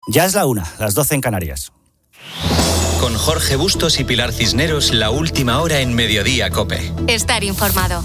Ya es la 1, las 12 en Canarias. Con Jorge Bustos y Pilar Cisneros, la última hora en Mediodía COPE. Estar informado.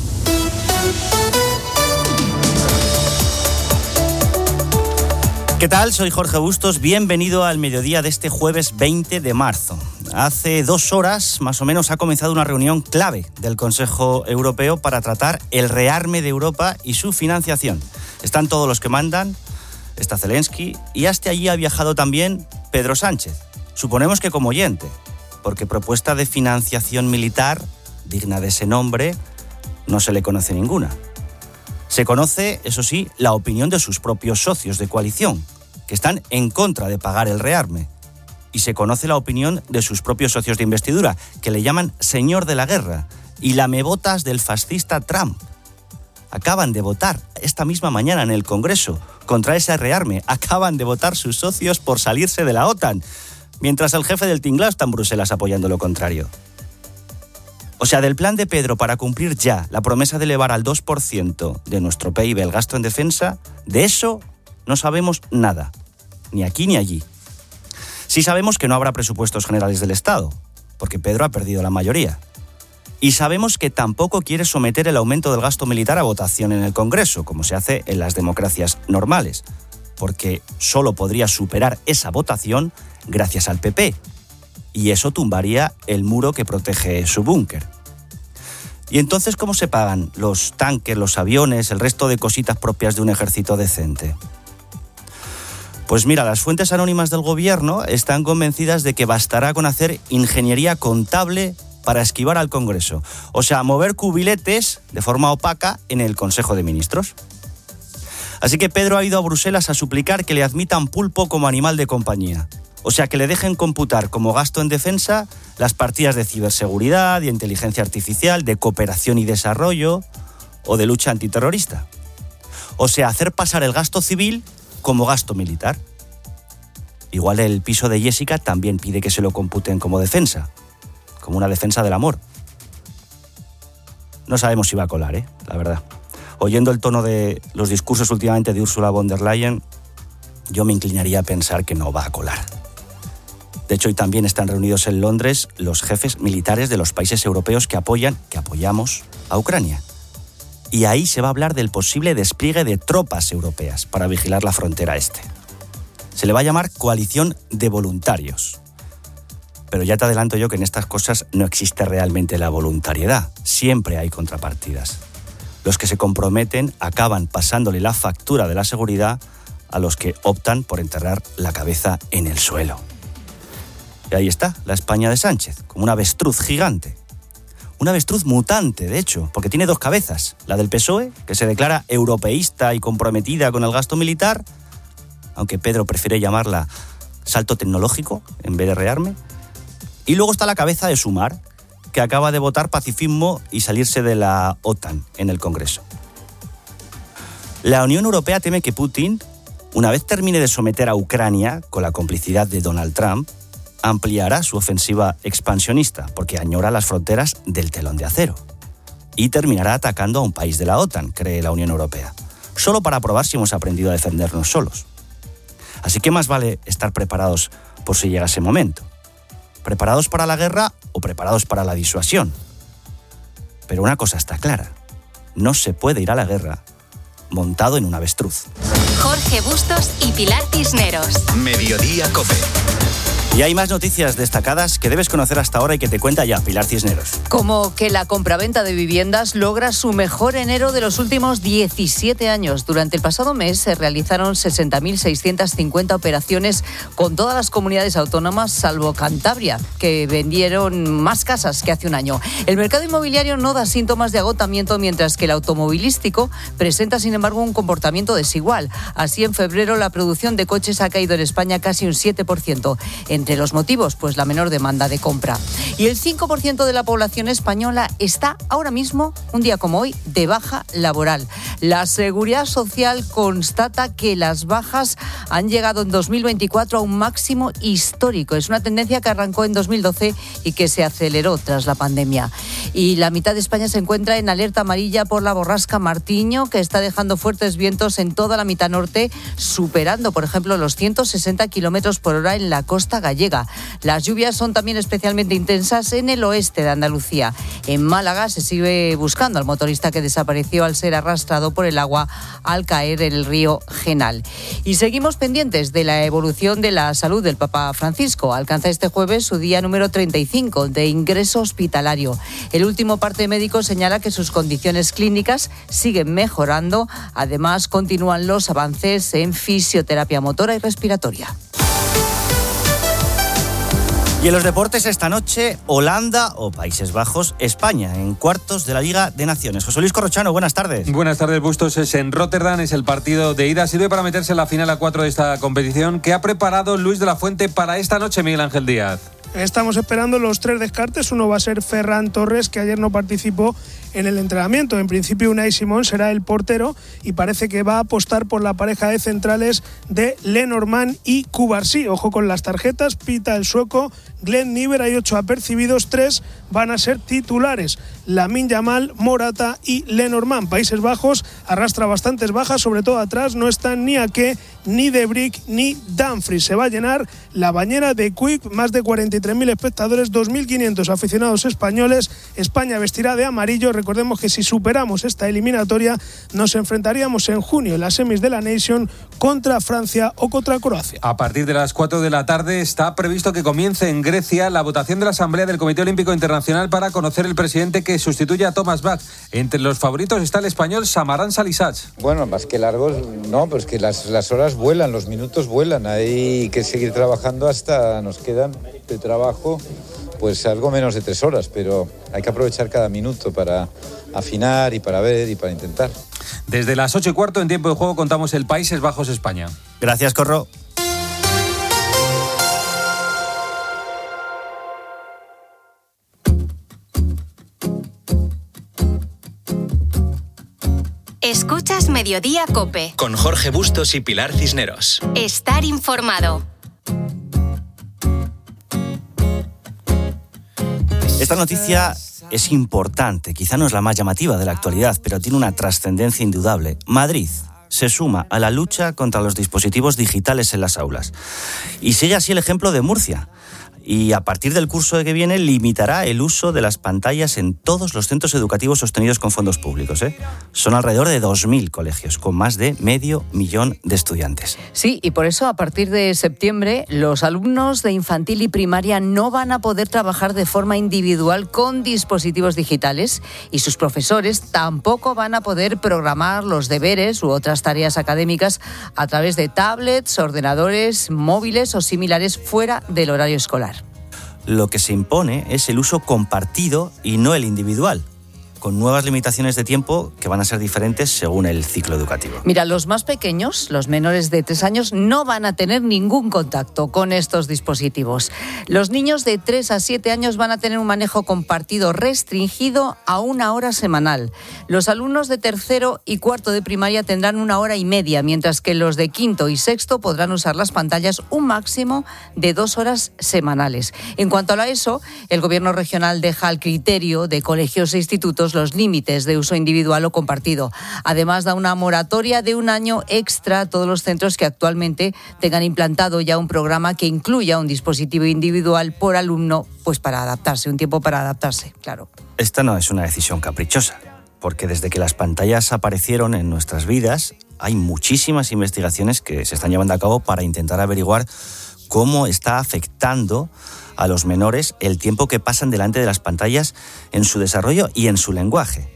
¿Qué tal? Soy Jorge Bustos, bienvenido al mediodía de este jueves 20 de marzo. Hace 2 horas, más o menos, ha comenzado una reunión clave del Consejo Europeo para tratar el rearme de Europa y su financiación. Están todos los que mandan, está Zelensky y hasta allí ha viajado también Pedro Sánchez. Suponemos que como oyente, porque propuesta de financiación militar digna de ese nombre no se le conoce ninguna. Se conoce, eso sí, la opinión de sus propios socios de coalición, que están en contra de pagar el rearme. Y se conoce la opinión de sus propios socios de investidura, que le llaman señor de la guerra y lamebotas del fascista Trump. Acaban de votar esta misma mañana en el Congreso contra ese rearme. Acaban de votar sus socios por salirse de la OTAN, mientras el jefe del tinglao está en Bruselas apoyando lo contrario. O sea, del plan de Pedro para cumplir ya la promesa de elevar al 2% de nuestro PIB el gasto en defensa, de eso no sabemos nada, ni aquí ni allí. Sí sabemos que no habrá presupuestos generales del Estado, porque Pedro ha perdido la mayoría. Y sabemos que tampoco quiere someter el aumento del gasto militar a votación en el Congreso, como se hace en las democracias normales, porque solo podría superar esa votación gracias al PP, y eso tumbaría el muro que protege su búnker. ¿Y entonces cómo se pagan los tanques, los aviones, el resto de cositas propias de un ejército decente? Pues mira, las fuentes anónimas del gobierno están convencidas de que bastará con hacer ingeniería contable para esquivar al Congreso. O sea, mover cubiletes de forma opaca en el Consejo de Ministros. Así que Pedro ha ido a Bruselas a suplicar que le admitan pulpo como animal de compañía. O sea, que le dejen computar como gasto en defensa las partidas de ciberseguridad, de inteligencia artificial, de cooperación y desarrollo o de lucha antiterrorista. O sea, hacer pasar el gasto civil como gasto militar. Igual el piso de Jessica también pide que se lo computen como defensa, como una defensa del amor. No sabemos si va a colar, la verdad. Oyendo el tono de los discursos últimamente de Ursula von der Leyen, yo me inclinaría a pensar que no va a colar. De hecho, hoy también están reunidos en Londres los jefes militares de los países europeos que apoyamos a Ucrania. Y ahí se va a hablar del posible despliegue de tropas europeas para vigilar la frontera este. Se le va a llamar coalición de voluntarios. Pero ya te adelanto yo que en estas cosas no existe realmente la voluntariedad. Siempre hay contrapartidas. Los que se comprometen acaban pasándole la factura de la seguridad a los que optan por enterrar la cabeza en el suelo. Y ahí está, la España de Sánchez, como un avestruz gigante. Un avestruz mutante, de hecho, porque tiene 2 cabezas. La del PSOE, que se declara europeísta y comprometida con el gasto militar, aunque Pedro prefiere llamarla salto tecnológico en vez de rearme. Y luego está la cabeza de Sumar, que acaba de votar pacifismo y salirse de la OTAN en el Congreso. La Unión Europea teme que Putin, una vez termine de someter a Ucrania con la complicidad de Donald Trump, ampliará su ofensiva expansionista porque añora las fronteras del telón de acero y terminará atacando a un país de la OTAN, cree la Unión Europea, solo para probar si hemos aprendido a defendernos solos. Así que más vale estar preparados por si llega ese momento. ¿Preparados para la guerra o preparados para la disuasión? Pero una cosa está clara, no se puede ir a la guerra montado en un avestruz. Jorge Bustos y Pilar Cisneros. Mediodía COPE. Y hay más noticias destacadas que debes conocer hasta ahora y que te cuenta ya Pilar Cisneros. Como que la compraventa de viviendas logra su mejor enero de los últimos 17 años. Durante el pasado mes se realizaron 60.650 operaciones con todas las comunidades autónomas, salvo Cantabria, que vendieron más casas que hace un año. El mercado inmobiliario no da síntomas de agotamiento, mientras que el automovilístico presenta, sin embargo, un comportamiento desigual. Así, en febrero, la producción de coches ha caído en España casi un 7%. En Entre los motivos, pues la menor demanda de compra. Y el 5% de la población española está ahora mismo, un día como hoy, de baja laboral. La Seguridad Social constata que las bajas han llegado en 2024 a un máximo histórico. Es una tendencia que arrancó en 2012 y que se aceleró tras la pandemia. Y la mitad de España se encuentra en alerta amarilla por la borrasca Martiño, que está dejando fuertes vientos en toda la mitad norte, superando, por ejemplo, los 160 kilómetros por hora en la costa gallega. Las lluvias son también especialmente intensas en el oeste de Andalucía. En Málaga se sigue buscando al motorista que desapareció al ser arrastrado por el agua al caer en el río Genal. Y seguimos pendientes de la evolución de la salud del Papa Francisco. Alcanza este jueves su día número 35 de ingreso hospitalario. El último parte médico señala que sus condiciones clínicas siguen mejorando. Además, continúan los avances en fisioterapia motora y respiratoria. Y en los deportes esta noche, Holanda o Países Bajos, España, en cuartos de la Liga de Naciones. José Luis Corrochano, buenas tardes. Buenas tardes, Bustos. Es en Rotterdam, es el partido de ida. Sirve para meterse en la final a 4 de esta competición. ¿Qué ha preparado Luis de la Fuente para esta noche, Miguel Ángel Díaz? Estamos esperando los 3 descartes. Uno va a ser Ferran Torres, que ayer no participó en el entrenamiento. En principio, Unai Simón será el portero y parece que va a apostar por la pareja de centrales de Lenormand y Cubarsí. Ojo con las tarjetas, pita el sueco Glenn Niever. Hay 8 apercibidos, 3 van a ser titulares: Lamine Yamal, Morata y Lenormand. Países Bajos arrastra bastantes bajas, sobre todo atrás. No están ni Ake, ni De Bruyne, ni Dumfries. Se va a llenar la bañera de Quick, más de 43.000 espectadores, 2.500 aficionados españoles. España vestirá de amarillo. Recordemos que si superamos esta eliminatoria nos enfrentaríamos en junio en las semis de la Nation contra Francia o contra Croacia. A partir de las 4 de la tarde está previsto que comience en Grecia la votación de la Asamblea del Comité Olímpico Internacional para conocer el presidente que sustituye a Thomas Bach. Entre los favoritos está el español Samaran Salisach. Bueno, más que largos, no, pues que las horas vuelan, los minutos vuelan. Hay que seguir trabajando hasta nos quedan de trabajo pues algo menos de 3 horas, pero hay que aprovechar cada minuto para afinar y para ver y para intentar. Desde las 8:15 en tiempo de juego contamos el Países Bajos-España. Gracias, Corro. Escuchas Mediodía COPE. Con Jorge Bustos y Pilar Cisneros. Estar informado. Esta noticia es importante, quizá no es la más llamativa de la actualidad, pero tiene una trascendencia indudable. Madrid se suma a la lucha contra los dispositivos digitales en las aulas. Y sigue así el ejemplo de Murcia. Y a partir del curso que viene limitará el uso de las pantallas en todos los centros educativos sostenidos con fondos públicos. Son alrededor de 2.000 colegios, con más de 500.000 de estudiantes. Sí, y por eso a partir de septiembre los alumnos de infantil y primaria no van a poder trabajar de forma individual con dispositivos digitales y sus profesores tampoco van a poder programar los deberes u otras tareas académicas a través de tablets, ordenadores, móviles o similares fuera del horario escolar. Lo que se impone es el uso compartido y no el individual, con nuevas limitaciones de tiempo que van a ser diferentes según el ciclo educativo. Mira, los más pequeños, los menores de 3 años, no van a tener ningún contacto con estos dispositivos. Los niños de 3 a 7 años van a tener un manejo compartido restringido a 1 hora semanal. Los alumnos de 3º y 4º de primaria tendrán 1 hora y media, mientras que los de 5º y 6º podrán usar las pantallas un máximo de 2 horas semanales. En cuanto a la ESO, el Gobierno regional deja al criterio de colegios e institutos los límites de uso individual o compartido. Además, da una moratoria de 1 año extra a todos los centros que actualmente tengan implantado ya un programa que incluya un dispositivo individual por alumno, pues para adaptarse, un tiempo para adaptarse, claro. Esta no es una decisión caprichosa, porque desde que las pantallas aparecieron en nuestras vidas, hay muchísimas investigaciones que se están llevando a cabo para intentar averiguar cómo está afectando a los menores el tiempo que pasan delante de las pantallas en su desarrollo y en su lenguaje.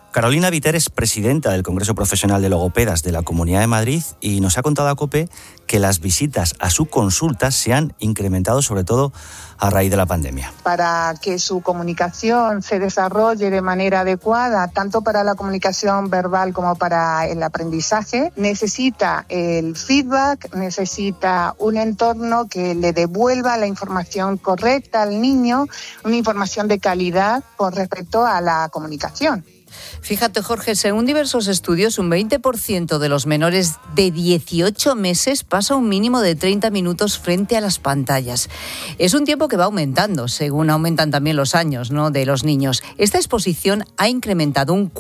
Carolina Viter es presidenta del Congreso Profesional de Logopedas de la Comunidad de Madrid y nos ha contado a COPE que las visitas a su consulta se han incrementado sobre todo a raíz de la pandemia. Para que su comunicación se desarrolle de manera adecuada, tanto para la comunicación verbal como para el aprendizaje, necesita el feedback, necesita un entorno que le devuelva la información correcta al niño, una información de calidad con respecto a la comunicación. Fíjate, Jorge, según diversos estudios, un 20% de los menores de 18 meses pasa un mínimo de 30 minutos frente a las pantallas. Es un tiempo que va aumentando, según aumentan también los años, ¿no?, de los niños. Esta exposición ha incrementado un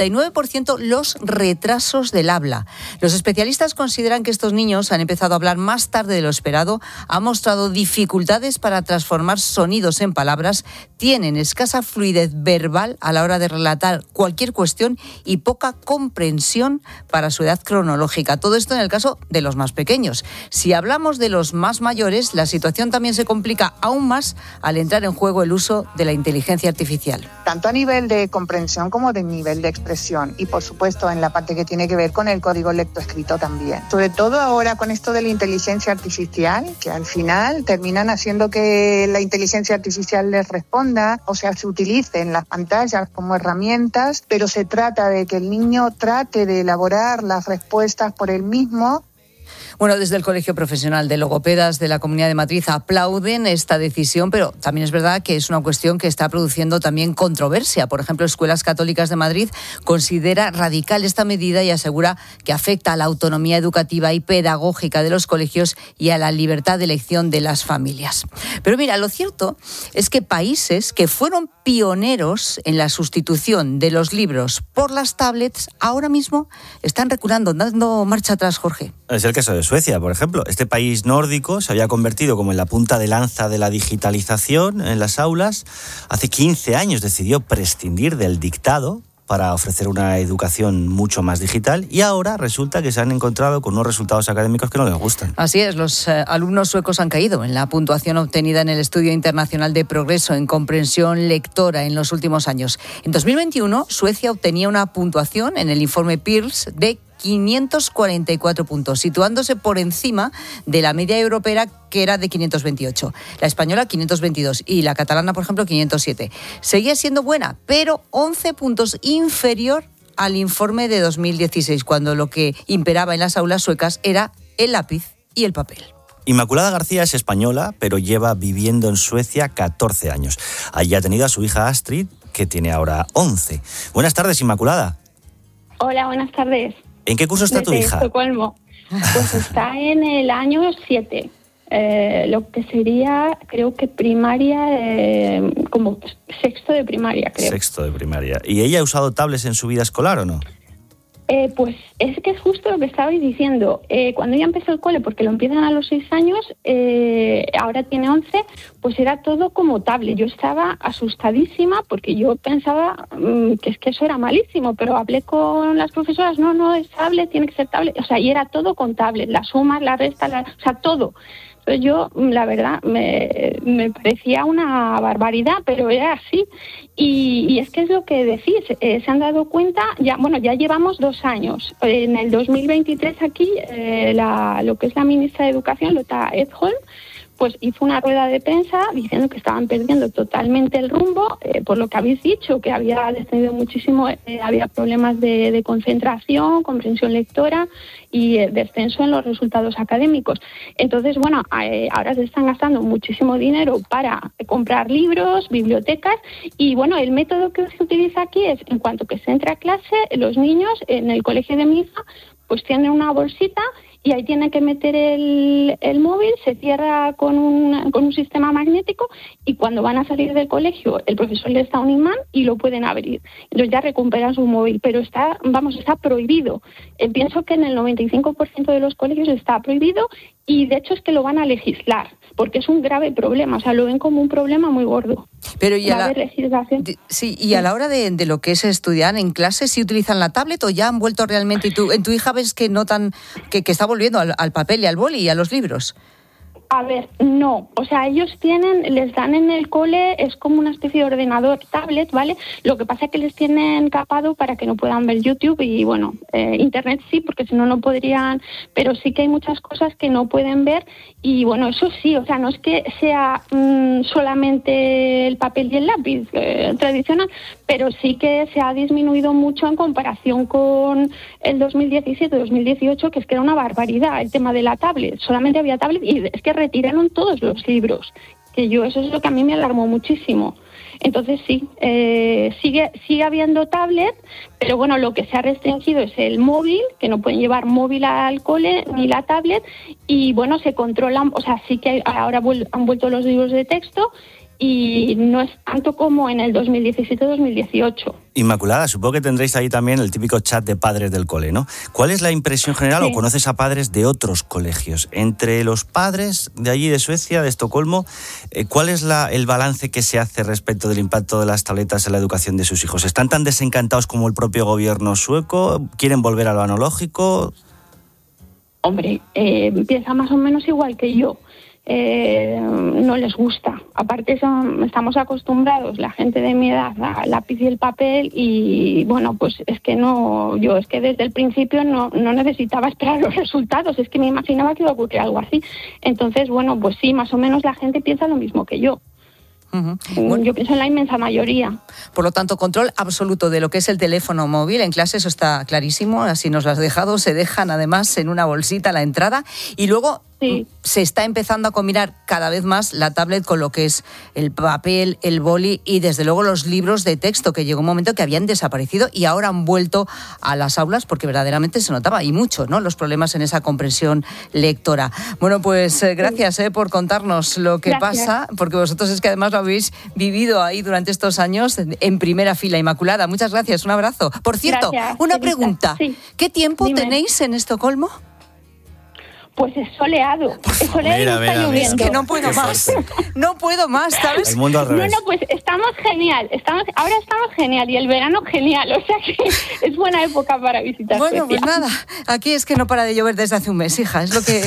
49% los retrasos del habla. Los especialistas consideran que estos niños han empezado a hablar más tarde de lo esperado, han mostrado dificultades para transformar sonidos en palabras, tienen escasa fluidez verbal a la hora de relatar cualquier cuestión y poca comprensión para su edad cronológica. Todo esto en el caso de los más pequeños. Si hablamos de los más mayores, la situación también se complica aún más al entrar en juego el uso de la inteligencia artificial. Tanto a nivel de comprensión como de nivel de expresión y, por supuesto, en la parte que tiene que ver con el código lectoescrito también. Sobre todo ahora con esto de la inteligencia artificial, que al final terminan haciendo que la inteligencia artificial les responda, o sea, se utilice en las pantallas como herramientas, pero se trata de que el niño trate de elaborar las respuestas por él mismo. Bueno, desde el Colegio Profesional de Logopedas de la Comunidad de Madrid aplauden esta decisión, pero también es verdad que es una cuestión que está produciendo también controversia. Por ejemplo, Escuelas Católicas de Madrid considera radical esta medida y asegura que afecta a la autonomía educativa y pedagógica de los colegios y a la libertad de elección de las familias. Pero mira, lo cierto es que países que fueron pioneros en la sustitución de los libros por las tablets ahora mismo están reculando, dando marcha atrás, Jorge. Es el caso de Suecia, por ejemplo. Este país nórdico se había convertido como en la punta de lanza de la digitalización en las aulas. Hace 15 años decidió prescindir del dictado para ofrecer una educación mucho más digital y ahora resulta que se han encontrado con unos resultados académicos que no les gustan. Así es, los alumnos suecos han caído en la puntuación obtenida en el Estudio Internacional de Progreso en Comprensión Lectora en los últimos años. En 2021, Suecia obtenía una puntuación en el informe Pearls de 544 puntos, situándose por encima de la media europea, que era de 528. La española, 522, y la catalana, por ejemplo, 507. Seguía siendo buena, pero 11 puntos inferior al informe de 2016, cuando lo que imperaba en las aulas suecas era el lápiz y el papel. Inmaculada García es española, pero lleva viviendo en Suecia 14 años. Allí ha tenido a su hija Astrid, que tiene ahora 11. Buenas tardes, Inmaculada. Hola, buenas tardes. ¿En qué curso está tu hija? Estocolmo. Pues está en el año 7. Lo que sería, creo que primaria, como sexto de primaria, creo. Sexto de primaria. ¿Y ella ha usado tablets en su vida escolar o no? Pues es que es justo lo que estabais diciendo. Cuando ella empezó el cole, porque lo empiezan a los 6 años, ahora tiene 11, pues era todo como tablet. Yo estaba asustadísima porque yo pensaba que es que eso era malísimo, pero hablé con las profesoras, no, es tablet, tiene que ser tablet. O sea, y era todo con tablet, las sumas, la resta, o sea, todo. Entonces yo, la verdad, me parecía una barbaridad, pero era así. Y es que es lo que decís, se han dado cuenta, ya llevamos 2 años. En el 2023 aquí, lo que es la ministra de Educación, Lotta Edholm, pues hizo una rueda de prensa diciendo que estaban perdiendo totalmente el rumbo, por lo que habéis dicho, que había descendido muchísimo, había problemas de concentración, comprensión lectora y descenso en los resultados académicos. Entonces, bueno, ahora se están gastando muchísimo dinero para comprar libros, bibliotecas, y bueno, el método que se utiliza aquí es, en cuanto que se entra a clase, los niños en el colegio de mi hija, pues tienen una bolsita y ahí tienen que meter el móvil, se cierra con un sistema magnético y cuando van a salir del colegio el profesor les da un imán y lo pueden abrir. Entonces ya recuperan su móvil, pero está prohibido. Pienso que en el 95% de los colegios está prohibido y de hecho es que lo van a legislar porque es un grave problema, o sea, lo ven como un problema muy gordo. Pero y a la hora de lo que es estudiar en clase, ¿sí utilizan la tablet o ya han vuelto realmente? ¿En tu hija ves que notan que está volviendo al papel y al boli y a los libros? A ver, no, o sea, ellos les dan en el cole, es como una especie de ordenador, tablet, ¿vale? Lo que pasa es que les tienen capado para que no puedan ver YouTube y, bueno, Internet sí, porque si no, no podrían, pero sí que hay muchas cosas que no pueden ver y, bueno, eso sí, o sea, no es que sea solamente el papel y el lápiz tradicional, pero sí que se ha disminuido mucho en comparación con el 2017-2018, que es que era una barbaridad el tema de la tablet, solamente había tablet y es que retiraron todos los libros, que eso es lo que a mí me alarmó muchísimo. Entonces sí, sigue habiendo tablet, pero bueno, lo que se ha restringido es el móvil, que no pueden llevar móvil al cole ni la tablet, y bueno, se controlan, o sea, sí que ahora han vuelto los libros de texto y no es tanto como en el 2017-2018. Inmaculada, supongo que tendréis ahí también el típico chat de padres del cole, ¿no? ¿Cuál es la impresión general o conoces a padres de otros colegios? Entre los padres de allí de Suecia, de Estocolmo, ¿cuál es el balance que se hace respecto del impacto de las tabletas en la educación de sus hijos? ¿Están tan desencantados como el propio gobierno sueco? ¿Quieren volver a lo analógico? Hombre, piensa más o menos igual que yo. No les gusta. Aparte estamos acostumbrados, la gente de mi edad, al lápiz y el papel y bueno, pues es que yo es que desde el principio no necesitaba esperar los resultados, es que me imaginaba que iba a ocurrir algo así. Entonces, bueno, pues sí, más o menos la gente piensa lo mismo que yo. Bueno, yo pienso en la inmensa mayoría. Por lo tanto, control absoluto de lo que es el teléfono móvil. En clase eso está clarísimo, así nos lo has dejado. Se dejan además en una bolsita a la entrada y luego se está empezando a combinar cada vez más la tablet con lo que es el papel, el boli y desde luego los libros de texto, que llegó un momento que habían desaparecido y ahora han vuelto a las aulas porque verdaderamente se notaba y mucho, ¿no?, los problemas en esa comprensión lectora. Bueno, pues gracias por contarnos lo que pasa, porque vosotros es que además lo habéis vivido ahí durante estos años en primera fila. Inmaculada, muchas gracias, un abrazo. Por cierto, una pregunta, ¿qué tiempo tenéis en Estocolmo? Pues es soleado. Es soleado y está lloviendo. Es que no puedo más. No puedo más, ¿sabes? El mundo al revés. No, pues estamos genial. Ahora estamos genial y el verano genial. O sea que es buena época para visitar Bueno, Suecia. pues nada. Aquí es que no para de llover desde hace un mes, hija. Es lo que...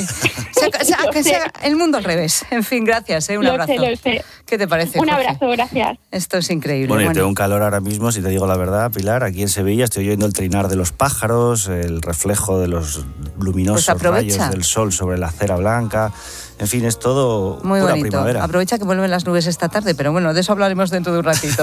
el mundo al revés. En fin, gracias. Un abrazo. Lo sé. ¿Qué te parece, Un Jorge? abrazo, gracias. Esto es increíble. Bueno, yo tengo un calor ahora mismo, si te digo la verdad, Pilar. Aquí en Sevilla estoy oyendo el trinar de los pájaros, el reflejo de los luminosos rayos del sol sobre la acera blanca. En fin, es todo muy pura bonito. Primavera. Aprovecha que vuelven las nubes esta tarde, pero bueno, de eso hablaremos dentro de un ratito.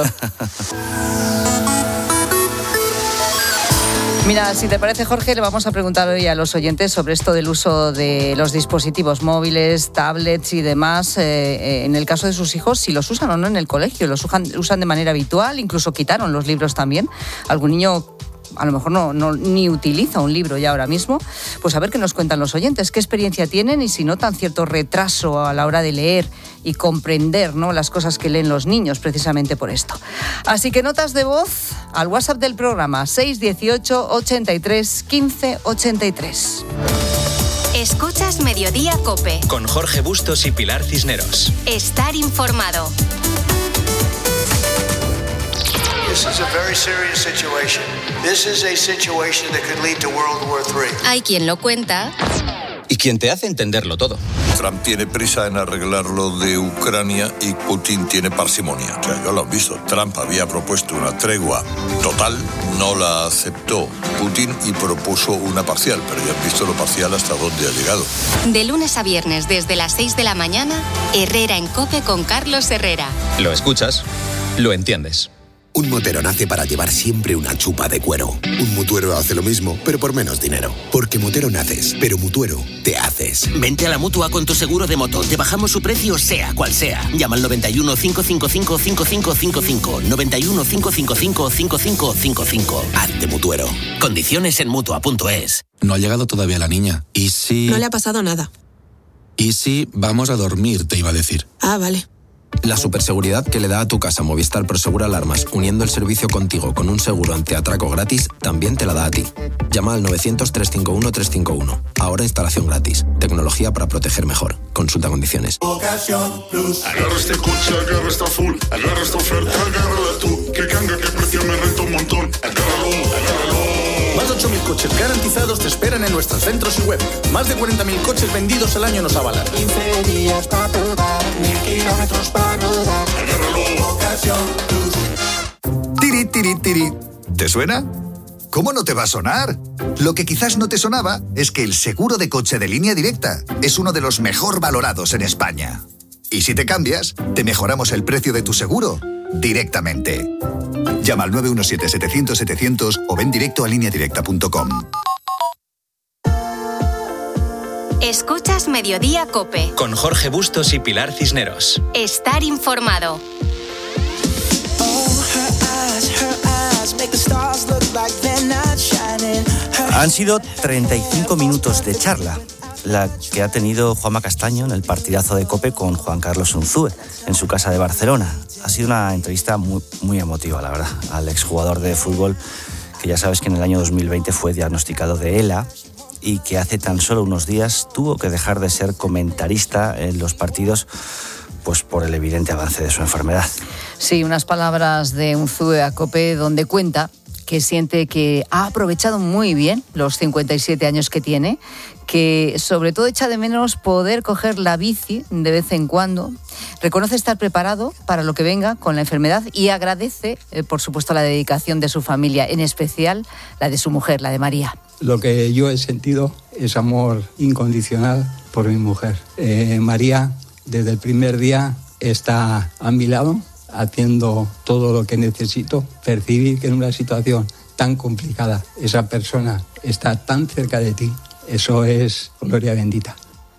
Mira, si te parece, Jorge, le vamos a preguntar hoy a los oyentes sobre esto del uso de los dispositivos móviles, tablets y demás, en el caso de sus hijos, si los usan o no en el colegio, los usan de manera habitual, incluso quitaron los libros también. Algún niño a lo mejor ni utiliza un libro ya ahora mismo. Pues a ver qué nos cuentan los oyentes, qué experiencia tienen y si notan cierto retraso a la hora de leer y comprender, ¿no?, las cosas que leen los niños precisamente por esto. Así que notas de voz al WhatsApp del programa 618 83 15 83. Escuchas Mediodía COPE. Con Jorge Bustos y Pilar Cisneros. Estar informado. This is a very serious situation. This is a situation that could lead to World War III. Hay quien lo cuenta. Y quien te hace entenderlo todo. Trump tiene prisa en arreglar lo de Ucrania y Putin tiene parsimonia. O sea, ya lo han visto. Trump había propuesto una tregua total, no la aceptó Putin y propuso una parcial, pero ya han visto lo parcial hasta dónde ha llegado. De lunes a viernes desde las 6 de la mañana, Herrera en COPE con Carlos Herrera. Lo escuchas, lo entiendes. Un motero nace para llevar siempre una chupa de cuero. Un mutuero hace lo mismo, pero por menos dinero. Porque motero naces, pero mutuero te haces. Vente a la Mutua con tu seguro de moto. Te bajamos su precio sea cual sea. Llama al 91 555 5555. 91 555 5555. Hazte mutuero. Condiciones en Mutua.es. No ha llegado todavía la niña. ¿Y si...? No le ha pasado nada. ¿Y si vamos a dormir, te iba a decir? Ah, vale. La superseguridad que le da a tu casa Movistar Prosegur Alarmas, uniendo el servicio contigo con un seguro antiatraco gratis, también te la da a ti. Llama al 900-351-351. Ahora instalación gratis. Tecnología para proteger mejor. Consulta condiciones. Ocasión Plus. Agarra este coche, agarra esta full. Agarra esta oferta, agárrala tú. Que cambia, que precio me renta un montón. Agárralo, agárralo. Más de 8.000 coches garantizados te esperan en nuestros centros y web. Más de 40.000 coches vendidos al año nos avalan. 15 días para probar, 1000 kilómetros para rodar. Agárralo, Ocasión Plus. Tiri, tiri, tiri. ¿Te suena? ¿Cómo no te va a sonar? Lo que quizás no te sonaba es que el seguro de coche de Línea Directa es uno de los mejor valorados en España. Y si te cambias, te mejoramos el precio de tu seguro directamente. Llama al 917-700-700 o ven directo a lineadirecta.com. Escuchas Mediodía COPE. Con Jorge Bustos y Pilar Cisneros. Estar informado. Han sido 35 minutos de charla, la que ha tenido Juanma Castaño en el partidazo de COPE con Juan Carlos Unzúe, en su casa de Barcelona. Ha sido una entrevista muy emotiva, la verdad, al exjugador de fútbol, que ya sabes que en el año 2020 fue diagnosticado de ELA y que hace tan solo unos días tuvo que dejar de ser comentarista en los partidos, pues por el evidente avance de su enfermedad. Sí, unas palabras de Unzúe a COPE donde cuenta que siente que ha aprovechado muy bien los 57 años que tiene, que sobre todo echa de menos poder coger la bici de vez en cuando. Reconoce estar preparado para lo que venga con la enfermedad y agradece, por supuesto, la dedicación de su familia, en especial la de su mujer, la de María. Lo que yo he sentido es amor incondicional por mi mujer. María, desde el primer día, está a mi lado, haciendo todo lo que necesito. Percibir que en una situación tan complicada esa persona está tan cerca de ti, eso es gloria bendita.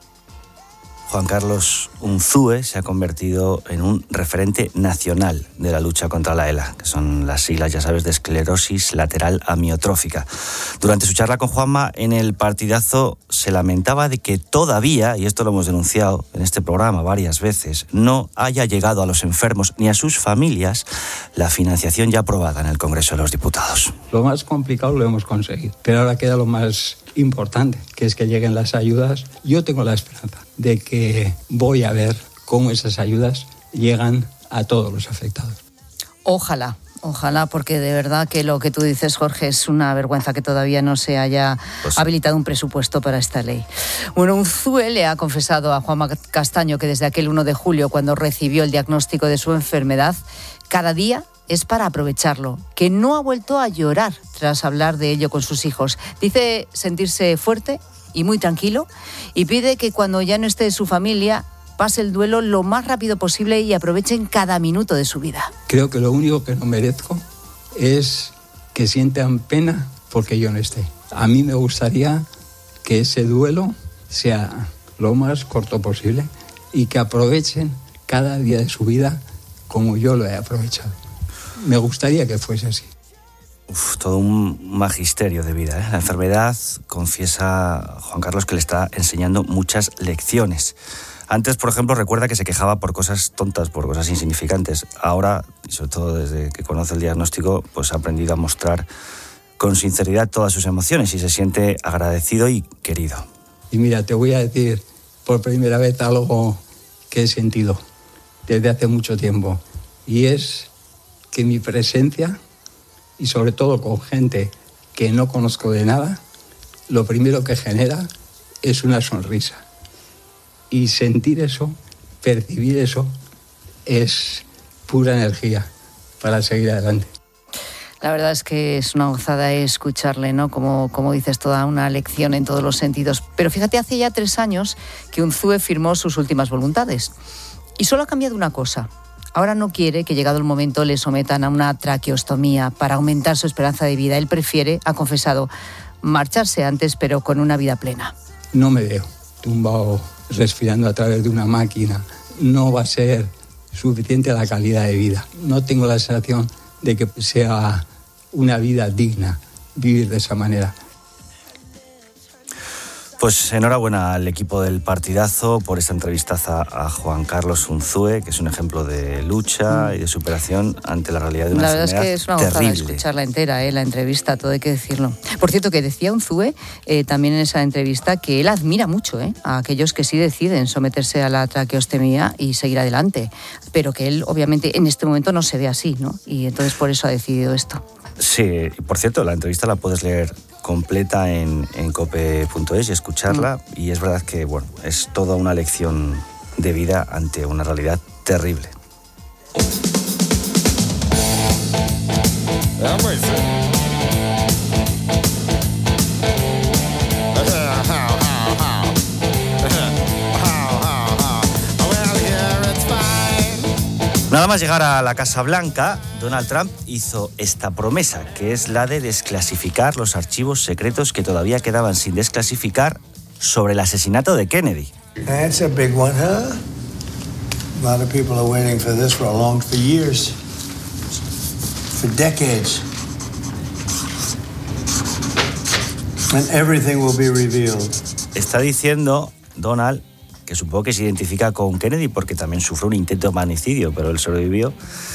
Juan Carlos Unzúe se ha convertido en un referente nacional de la lucha contra la ELA, que son las siglas, ya sabes, de esclerosis lateral amiotrófica. Durante su charla con Juanma en el partidazo se lamentaba de que todavía, y esto lo hemos denunciado en este programa varias veces, no haya llegado a los enfermos ni a sus familias la financiación ya aprobada en el Congreso de los Diputados. Lo más complicado lo hemos conseguido, pero ahora queda lo más importante, que es que lleguen las ayudas. Yo tengo la esperanza de que voy a ver cómo esas ayudas llegan a todos los afectados. Ojalá, porque de verdad que lo que tú dices, Jorge, es una vergüenza que todavía no se haya habilitado un presupuesto para esta ley. Bueno, Unzúe le ha confesado a Juanma Castaño que desde aquel 1 de julio, cuando recibió el diagnóstico de su enfermedad, cada día es para aprovecharlo, que no ha vuelto a llorar tras hablar de ello con sus hijos. Dice sentirse fuerte y muy tranquilo y pide que cuando ya no esté su familia pase el duelo lo más rápido posible y aprovechen cada minuto de su vida. Creo que lo único que no merezco es que sientan pena porque yo no esté. A mí me gustaría que ese duelo sea lo más corto posible y que aprovechen cada día de su vida como yo lo he aprovechado. Me gustaría que fuese así. Todo un magisterio de vida, ¿eh? La enfermedad, confiesa Juan Carlos, que le está enseñando muchas lecciones. Antes, por ejemplo, recuerda que se quejaba por cosas tontas, por cosas insignificantes. Ahora, y sobre todo desde que conoce el diagnóstico, pues ha aprendido a mostrar con sinceridad todas sus emociones y se siente agradecido y querido. Y mira, te voy a decir por primera vez algo que he sentido desde hace mucho tiempo. Y es que mi presencia, y sobre todo con gente que no conozco de nada, lo primero que genera es una sonrisa. Y sentir eso, percibir eso, es pura energía para seguir adelante. La verdad es que es una gozada escucharle, ¿no? Como dices, toda una lección en todos los sentidos. Pero fíjate, hace ya 3 años que Unzúe firmó sus últimas voluntades. Y solo ha cambiado una cosa. Ahora no quiere que, llegado el momento, le sometan a una traqueostomía para aumentar su esperanza de vida. Él prefiere, ha confesado, marcharse antes, pero con una vida plena. No me veo tumbado respirando a través de una máquina. No va a ser suficiente la calidad de vida. No tengo la sensación de que sea una vida digna vivir de esa manera. Pues enhorabuena al equipo del partidazo por esta entrevistaza a Juan Carlos Unzúe, que es un ejemplo de lucha y de superación ante la realidad de una enfermedad terrible. La verdad es que es una gozada escucharla entera, la entrevista, todo hay que decirlo. Por cierto, que decía Unzúe también en esa entrevista que él admira mucho a aquellos que sí deciden someterse a la traqueostomía y seguir adelante, pero que él obviamente en este momento no se ve así, ¿no? Y entonces por eso ha decidido esto. Sí, y por cierto, la entrevista la puedes leer completa en cope.es y escucharla. Y es verdad que, bueno, es toda una lección de vida ante una realidad terrible. Nada más llegar a la Casa Blanca, Donald Trump hizo esta promesa, que es la de desclasificar los archivos secretos que todavía quedaban sin desclasificar sobre el asesinato de Kennedy. That's a big one, huh? A lot of people are waiting for this for years, for decades. And everything will be revealed. Está diciendo Donald, que supongo que se identifica con Kennedy porque también sufrió un intento de magnicidio, pero él sobrevivió,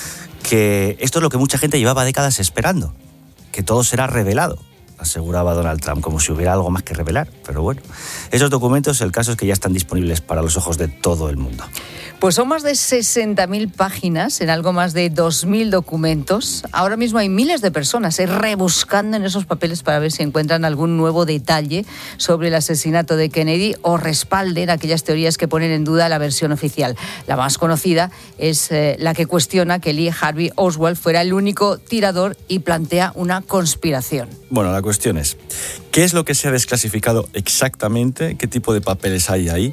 que esto es lo que mucha gente llevaba décadas esperando, que todo será revelado, aseguraba Donald Trump, como si hubiera algo más que revelar. Pero bueno, esos documentos, el caso es que ya están disponibles para los ojos de todo el mundo. Pues son más de 60.000 páginas en algo más de 2.000 documentos. Ahora mismo hay miles de personas rebuscando en esos papeles para ver si encuentran algún nuevo detalle sobre el asesinato de Kennedy o respalden aquellas teorías que ponen en duda la versión oficial. La más conocida es la que cuestiona que Lee Harvey Oswald fuera el único tirador y plantea una conspiración. Bueno, la cuestión es, ¿qué es lo que se ha desclasificado exactamente? ¿Qué tipo de papeles hay ahí?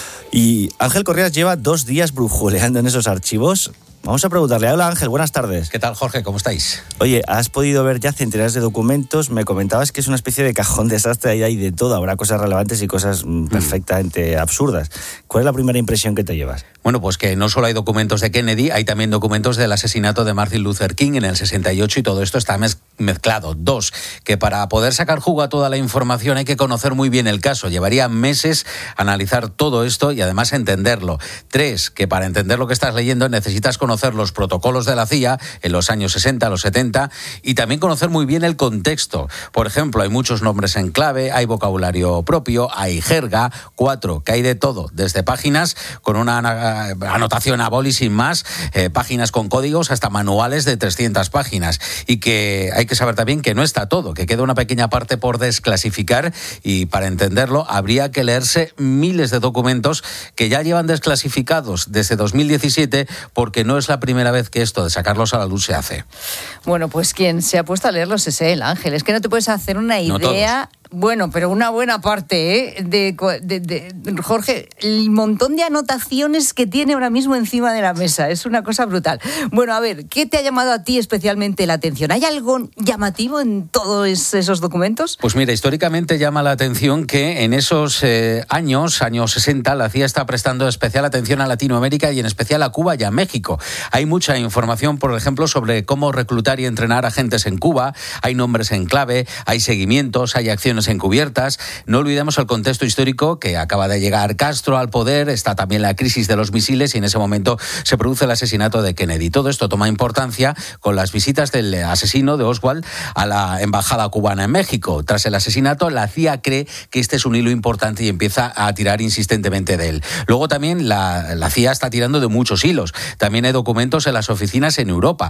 Y Ángel Correas lleva 2 días brujuleando en esos archivos. Vamos a preguntarle. Hola Ángel, buenas tardes. ¿Qué tal, Jorge? ¿Cómo estáis? Oye, has podido ver ya centenares de documentos. Me comentabas que es una especie de cajón desastre, ahí hay de todo. Habrá cosas relevantes y cosas perfectamente absurdas. ¿Cuál es la primera impresión que te llevas? Bueno, pues que no solo hay documentos de Kennedy, hay también documentos del asesinato de Martin Luther King en el 68 y todo esto está mezclado. 2, que para poder sacar jugo a toda la información hay que conocer muy bien el caso. Llevaría meses analizar todo esto y además entenderlo. 3, que para entender lo que estás leyendo necesitas conocer los protocolos de la CIA en los años 60, los 70 y también conocer muy bien el contexto. Por ejemplo, hay muchos nombres en clave, hay vocabulario propio, hay jerga. 4, que hay de todo, desde páginas con una anotación a boli sin más, páginas con códigos hasta manuales de 300 páginas y que hay que saber también que no está todo, que queda una pequeña parte por desclasificar y para entenderlo habría que leerse miles de documentos que ya llevan desclasificados desde 2017 porque no es la primera vez que esto de sacarlos a la luz se hace. Bueno, pues quien se ha puesto a leerlos es él, Ángel. Es que no te puedes hacer una idea... No bueno, pero una buena parte, de Jorge, el montón de anotaciones que tiene ahora mismo encima de la mesa. Es una cosa brutal. Bueno, a ver, ¿qué te ha llamado a ti especialmente la atención? ¿Hay algo llamativo en todos esos documentos? Pues mira, históricamente llama la atención que en esos años 60, la CIA está prestando especial atención a Latinoamérica y en especial a Cuba y a México. Hay mucha información, por ejemplo, sobre cómo reclutar y entrenar agentes en Cuba. Hay nombres en clave, hay seguimientos, hay acciones encubiertas. No olvidemos el contexto histórico que acaba de llegar Castro al poder, está también la crisis de los misiles y en ese momento se produce el asesinato de Kennedy. Todo esto toma importancia con las visitas del asesino de Oswald a la embajada cubana en México. Tras el asesinato, la CIA cree que este es un hilo importante y empieza a tirar insistentemente de él. Luego también la CIA está tirando de muchos hilos. También hay documentos en las oficinas en Europa.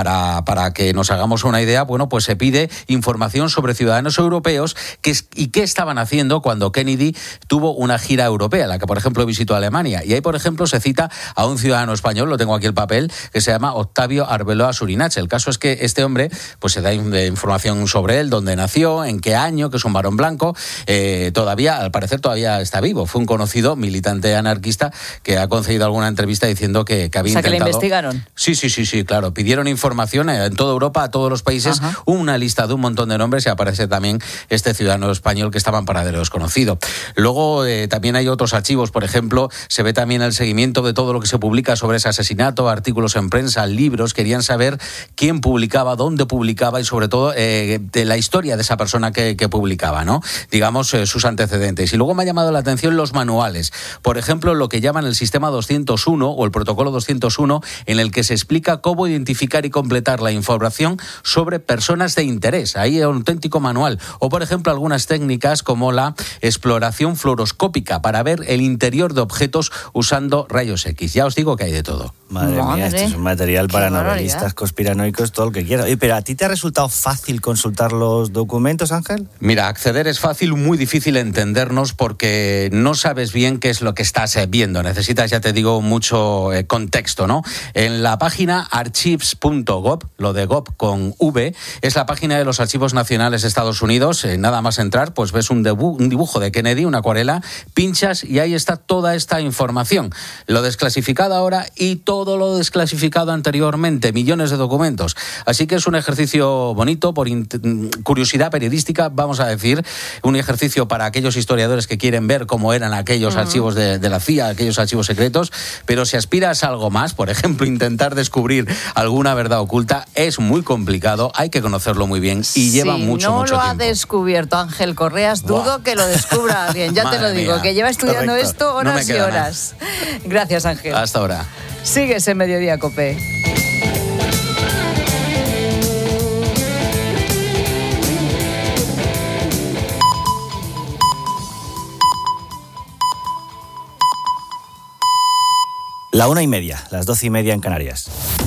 Para que nos hagamos una idea, bueno, pues se pide información sobre ciudadanos europeos y qué estaban haciendo cuando Kennedy tuvo una gira europea, la que por ejemplo visitó Alemania. Y ahí por ejemplo se cita a un ciudadano español, lo tengo aquí el papel, que se llama Octavio Arbeloa Surinache. El caso es que este hombre, pues se da información sobre él, dónde nació, en qué año, que es un varón blanco, todavía, al parecer todavía está vivo. Fue un conocido militante anarquista que ha concedido alguna entrevista diciendo que había intentado... O sea, que le investigaron. Sí, claro. Pidieron información en toda Europa, a todos los países, una lista de un montón de nombres y aparece también este ciudadano español que estaba en paradero desconocido. Luego también hay otros archivos, por ejemplo, se ve también el seguimiento de todo lo que se publica sobre ese asesinato, artículos en prensa, libros, querían saber quién publicaba, dónde publicaba y sobre todo de la historia de esa persona que publicaba, ¿no? Digamos, sus antecedentes. Y luego me ha llamado la atención los manuales. Por ejemplo, lo que llaman el sistema 201 o el protocolo 201, en el que se explica cómo identificar y completar la información sobre personas de interés. Ahí hay un auténtico manual. O, por ejemplo, algunas técnicas como la exploración fluoroscópica para ver el interior de objetos usando rayos X. Ya os digo que hay de todo. Madre mía, esto es un material para novelistas conspiranoicos, todo lo que quieras. Oye, pero ¿a ti te ha resultado fácil consultar los documentos, Ángel? Mira, acceder es fácil, muy difícil entendernos porque no sabes bien qué es lo que estás viendo. Necesitas, ya te digo, mucho contexto, ¿no? En la página archives.gov, lo de gov con V, es la página de los Archivos Nacionales de Estados Unidos. Nada más entrar, pues ves un dibujo de Kennedy, una acuarela, pinchas y ahí está toda esta información. Lo desclasificado ahora y todo lo desclasificado anteriormente, millones de documentos. Así que es un ejercicio bonito, por curiosidad periodística, vamos a decir, un ejercicio para aquellos historiadores que quieren ver cómo eran aquellos archivos de la CIA, aquellos archivos secretos, pero si aspiras a algo más, por ejemplo, intentar descubrir alguna verdad oculta, es muy complicado, hay que conocerlo muy bien y lleva mucho tiempo. Si no lo ha descubierto Ángel Correas, dudo que lo descubra alguien, ya te lo digo, que lleva estudiando esto horas y horas. Gracias, Ángel. Hasta ahora. Sigues en Mediodía COPE. La 1:30, las 12:30 en Canarias.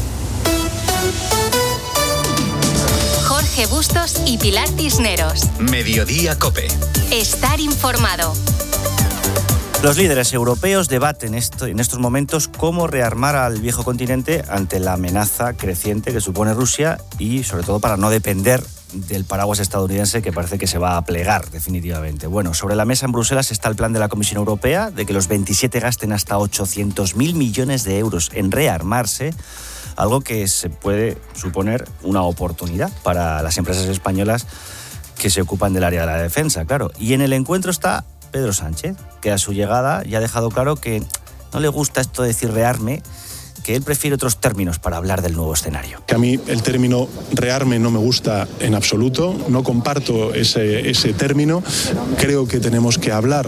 Jorge Bustos y Pilar Cisneros. Mediodía COPE. Estar informado. Los líderes europeos debaten en estos momentos cómo rearmar al viejo continente ante la amenaza creciente que supone Rusia y, sobre todo, para no depender del paraguas estadounidense que parece que se va a plegar definitivamente. Bueno, sobre la mesa en Bruselas está el plan de la Comisión Europea de que los 27 gasten hasta 800.000 millones de euros en rearmarse, algo que se puede suponer una oportunidad para las empresas españolas que se ocupan del área de la defensa, claro. Y en el encuentro está Pedro Sánchez, que a su llegada ya ha dejado claro que no le gusta esto de decir rearme, que él prefiere otros términos para hablar del nuevo escenario. Que a mí el término rearme no me gusta en absoluto, no comparto ese término. Creo que tenemos que hablar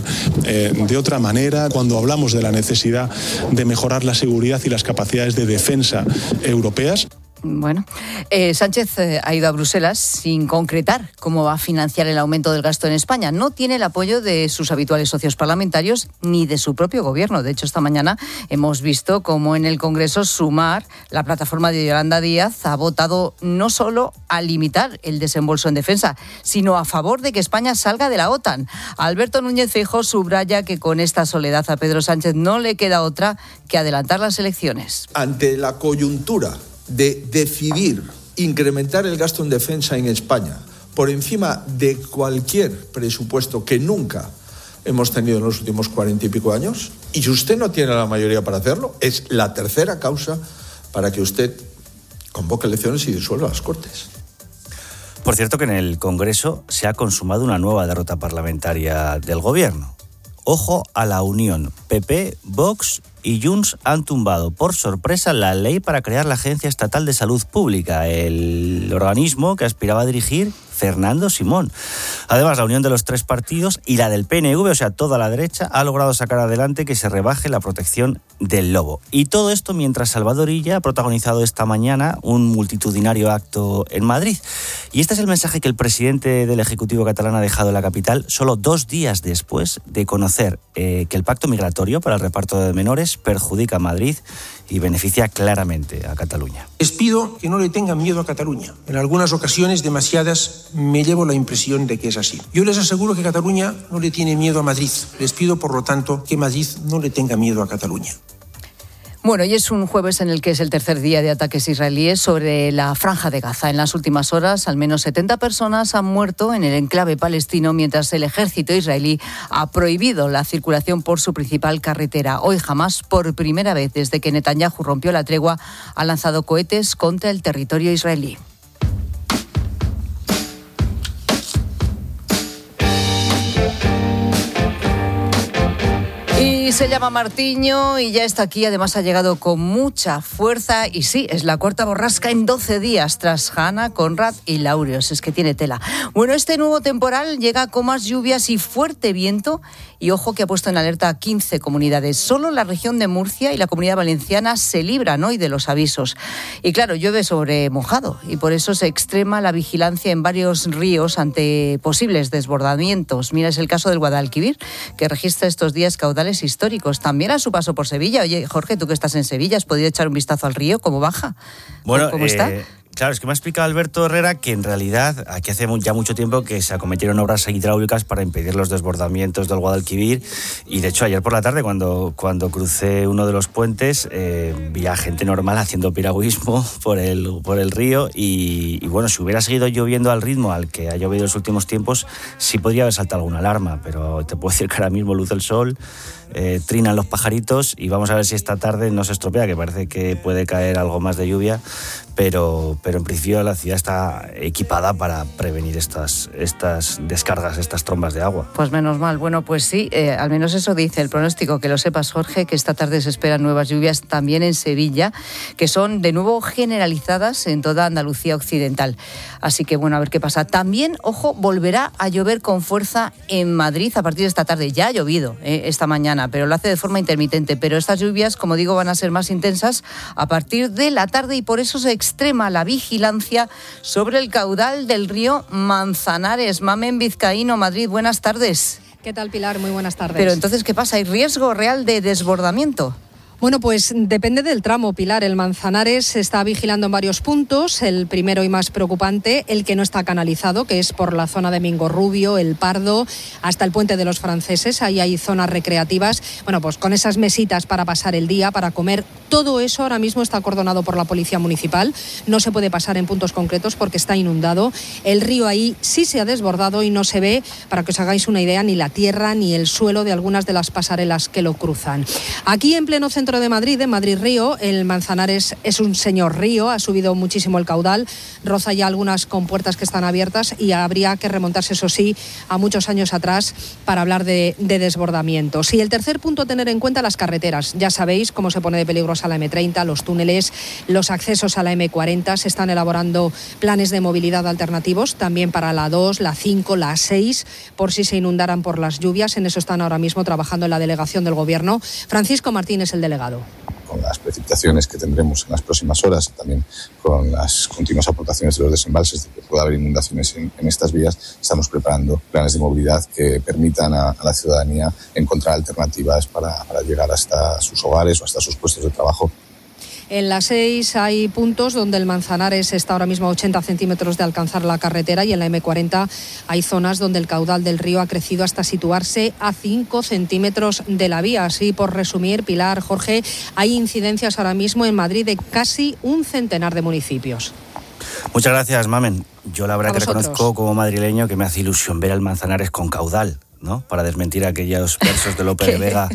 de otra manera cuando hablamos de la necesidad de mejorar la seguridad y las capacidades de defensa europeas. Bueno, Sánchez ha ido a Bruselas sin concretar cómo va a financiar el aumento del gasto en España. No tiene el apoyo de sus habituales socios parlamentarios ni de su propio gobierno. De hecho, esta mañana hemos visto cómo en el Congreso Sumar, la plataforma de Yolanda Díaz, ha votado no solo a limitar el desembolso en defensa, sino a favor de que España salga de la OTAN. Alberto Núñez Feijóo subraya que con esta soledad a Pedro Sánchez no le queda otra que adelantar las elecciones. Ante la coyuntura de decidir incrementar el gasto en defensa en España por encima de cualquier presupuesto que nunca hemos tenido en los últimos 40 y pico años, y si usted no tiene la mayoría para hacerlo, es la tercera causa para que usted convoque elecciones y disuelva las Cortes. Por cierto que en el Congreso se ha consumado una nueva derrota parlamentaria del Gobierno. Ojo a la unión. PP, Vox y Junts han tumbado por sorpresa la ley para crear la Agencia Estatal de Salud Pública, el organismo que aspiraba a dirigir Fernando Simón. Además, la unión de los tres partidos y la del PNV, o sea, toda la derecha, ha logrado sacar adelante que se rebaje la protección del lobo. Y todo esto mientras Salvador Illa ha protagonizado esta mañana un multitudinario acto en Madrid. Y este es el mensaje que el presidente del Ejecutivo catalán ha dejado en la capital solo 2 días después de conocer que el pacto migratorio para el reparto de menores perjudica a Madrid y beneficia claramente a Cataluña. Les pido que no le tengan miedo a Cataluña. En algunas ocasiones, demasiadas, me llevo la impresión de que es así. Yo les aseguro que Cataluña no le tiene miedo a Madrid. Les pido, por lo tanto, que Madrid no le tenga miedo a Cataluña. Bueno, y es un jueves en el que es el tercer día de ataques israelíes sobre la Franja de Gaza. En las últimas horas, al menos 70 personas han muerto en el enclave palestino, mientras el ejército israelí ha prohibido la circulación por su principal carretera. Hoy Hamás, por primera vez desde que Netanyahu rompió la tregua, ha lanzado cohetes contra el territorio israelí. Y se llama Martiño y ya está aquí. Además ha llegado con mucha fuerza y sí, es la cuarta borrasca en 12 días tras Hanna, Conrad y Laureus. Es que tiene tela. Bueno, este nuevo temporal llega con más lluvias y fuerte viento y ojo que ha puesto en alerta a 15 comunidades. Solo la región de Murcia y la Comunidad Valenciana se libran hoy de los avisos. Y claro, llueve sobre mojado y por eso se extrema la vigilancia en varios ríos ante posibles desbordamientos. Mira, es el caso del Guadalquivir, que registra estos días caudales históricos históricos, también a su paso por Sevilla. Oye, Jorge, tú que estás en Sevilla, ¿has podido echar un vistazo al río? ¿Cómo baja? Bueno, ¿Cómo está? Claro, es que me ha explicado Alberto Herrera que en realidad aquí hace ya mucho tiempo que se acometieron obras hidráulicas para impedir los desbordamientos del Guadalquivir, y de hecho ayer por la tarde cuando crucé uno de los puentes vi a gente normal haciendo piragüismo por el río y bueno, si hubiera seguido lloviendo al ritmo al que ha llovido en los últimos tiempos sí podría haber saltado alguna alarma, pero te puedo decir que ahora mismo luce el sol, trinan los pajaritos y vamos a ver si esta tarde no se estropea, que parece que puede caer algo más de lluvia, pero en principio la ciudad está equipada para prevenir estas descargas, estas trombas de agua. Pues menos mal. Bueno, pues sí, al menos eso dice el pronóstico. Que lo sepas, Jorge, que esta tarde se esperan nuevas lluvias también en Sevilla, que son de nuevo generalizadas en toda Andalucía occidental. Así que bueno, a ver qué pasa. También, ojo, volverá a llover con fuerza en Madrid a partir de esta tarde. Ya ha llovido esta mañana, pero lo hace de forma intermitente. Pero estas lluvias, como digo, van a ser más intensas a partir de la tarde y por eso se extrema la vigilancia sobre el caudal del río Manzanares. Mamen Vizcaíno, Madrid, buenas tardes. ¿Qué tal, Pilar? Muy buenas tardes. Pero entonces, ¿qué pasa? ¿Hay riesgo real de desbordamiento? Bueno, pues depende del tramo, Pilar. El Manzanares se está vigilando en varios puntos. El primero y más preocupante, el que no está canalizado, que es por la zona de Mingorrubio, El Pardo, hasta el Puente de los Franceses. Ahí hay zonas recreativas. Bueno, pues con esas mesitas para pasar el día, para comer. Todo eso ahora mismo está acordonado por la Policía Municipal. No se puede pasar en puntos concretos porque está inundado. El río ahí sí se ha desbordado y no se ve, para que os hagáis una idea, ni la tierra ni el suelo de algunas de las pasarelas que lo cruzan. Aquí en pleno centro de Madrid, en Madrid Río, el Manzanares es un señor río, ha subido muchísimo el caudal, roza ya algunas compuertas que están abiertas y habría que remontarse, eso sí, a muchos años atrás para hablar de desbordamientos. Y el tercer punto a tener en cuenta, las carreteras. Ya sabéis cómo se pone de peligrosa la M30, los túneles, los accesos a la M40. Se están elaborando planes de movilidad alternativos también para la 2, la 5, la 6, por si se inundaran por las lluvias. En eso están ahora mismo trabajando en la delegación del Gobierno. Francisco Martínez, el delegado. Con las precipitaciones que tendremos en las próximas horas, también con las continuas aportaciones de los desembalses, de que pueda haber inundaciones en estas vías, estamos preparando planes de movilidad que permitan a la ciudadanía encontrar alternativas para llegar hasta sus hogares o hasta sus puestos de trabajo. En la 6 hay puntos donde el Manzanares está ahora mismo a 80 centímetros de alcanzar la carretera y en la M40 hay zonas donde el caudal del río ha crecido hasta situarse a 5 centímetros de la vía. Así, por resumir, Pilar, Jorge, hay incidencias ahora mismo en Madrid de casi un centenar de municipios. Muchas gracias, Mamen. Yo la verdad que reconozco como madrileño que me hace ilusión ver al Manzanares con caudal, ¿no? Para desmentir aquellos versos de Lope de Vega,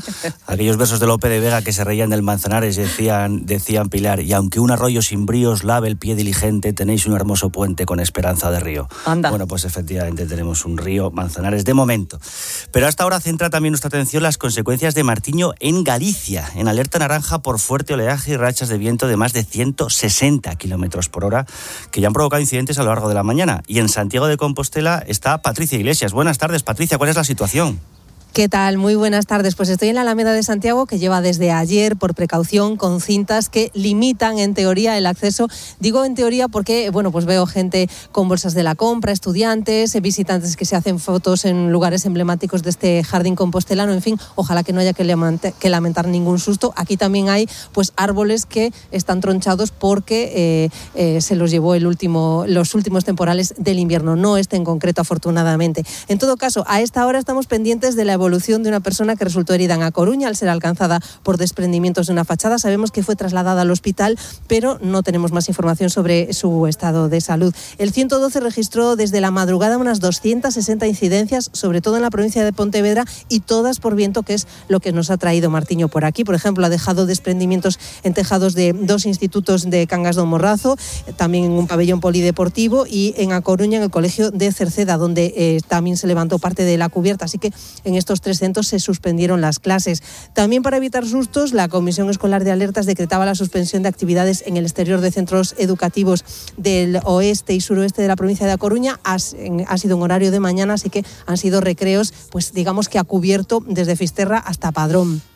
que se reían del Manzanares y decían Pilar, y aunque un arroyo sin bríos lave el pie diligente, tenéis un hermoso puente con esperanza de río. Anda. Bueno, pues efectivamente tenemos un río Manzanares de momento. Pero hasta ahora centra también nuestra atención las consecuencias de Martiño en Galicia, en alerta naranja por fuerte oleaje y rachas de viento de más de 160 kilómetros por hora, que ya han provocado incidentes a lo largo de la mañana. Y en Santiago de Compostela está Patricia Iglesias. Buenas tardes, Patricia, ¿cuál es la situación? ¿Qué tal? Muy buenas tardes. Pues estoy en la Alameda de Santiago, que lleva desde ayer, por precaución, con cintas que limitan, en teoría, el acceso. Digo en teoría porque, bueno, pues veo gente con bolsas de la compra, estudiantes, visitantes que se hacen fotos en lugares emblemáticos de este jardín compostelano. En fin, ojalá que no haya que lamentar ningún susto. Aquí también hay, pues, árboles que están tronchados porque se los llevó los últimos temporales del invierno. No este en concreto, afortunadamente. En todo caso, a esta hora estamos pendientes de la evolución de una persona que resultó herida en A Coruña al ser alcanzada por desprendimientos de una fachada. Sabemos que fue trasladada al hospital, pero no tenemos más información sobre su estado de salud. El 112 registró desde la madrugada unas 260 incidencias, sobre todo en la provincia de Pontevedra, y todas por viento, que es lo que nos ha traído Martiño por aquí. Por ejemplo, ha dejado desprendimientos en tejados de 2 institutos de Cangas do Morrazo, también en un pabellón polideportivo, y en A Coruña, en el colegio de Cerceda, donde también se levantó parte de la cubierta. Así que en estos 3 centros se suspendieron las clases. También, para evitar sustos, la Comisión Escolar de Alertas decretaba la suspensión de actividades en el exterior de centros educativos del oeste y suroeste de la provincia de A Coruña. Ha sido un horario de mañana, así que han sido recreos, pues digamos que a cubierto, desde Fisterra hasta Padrón.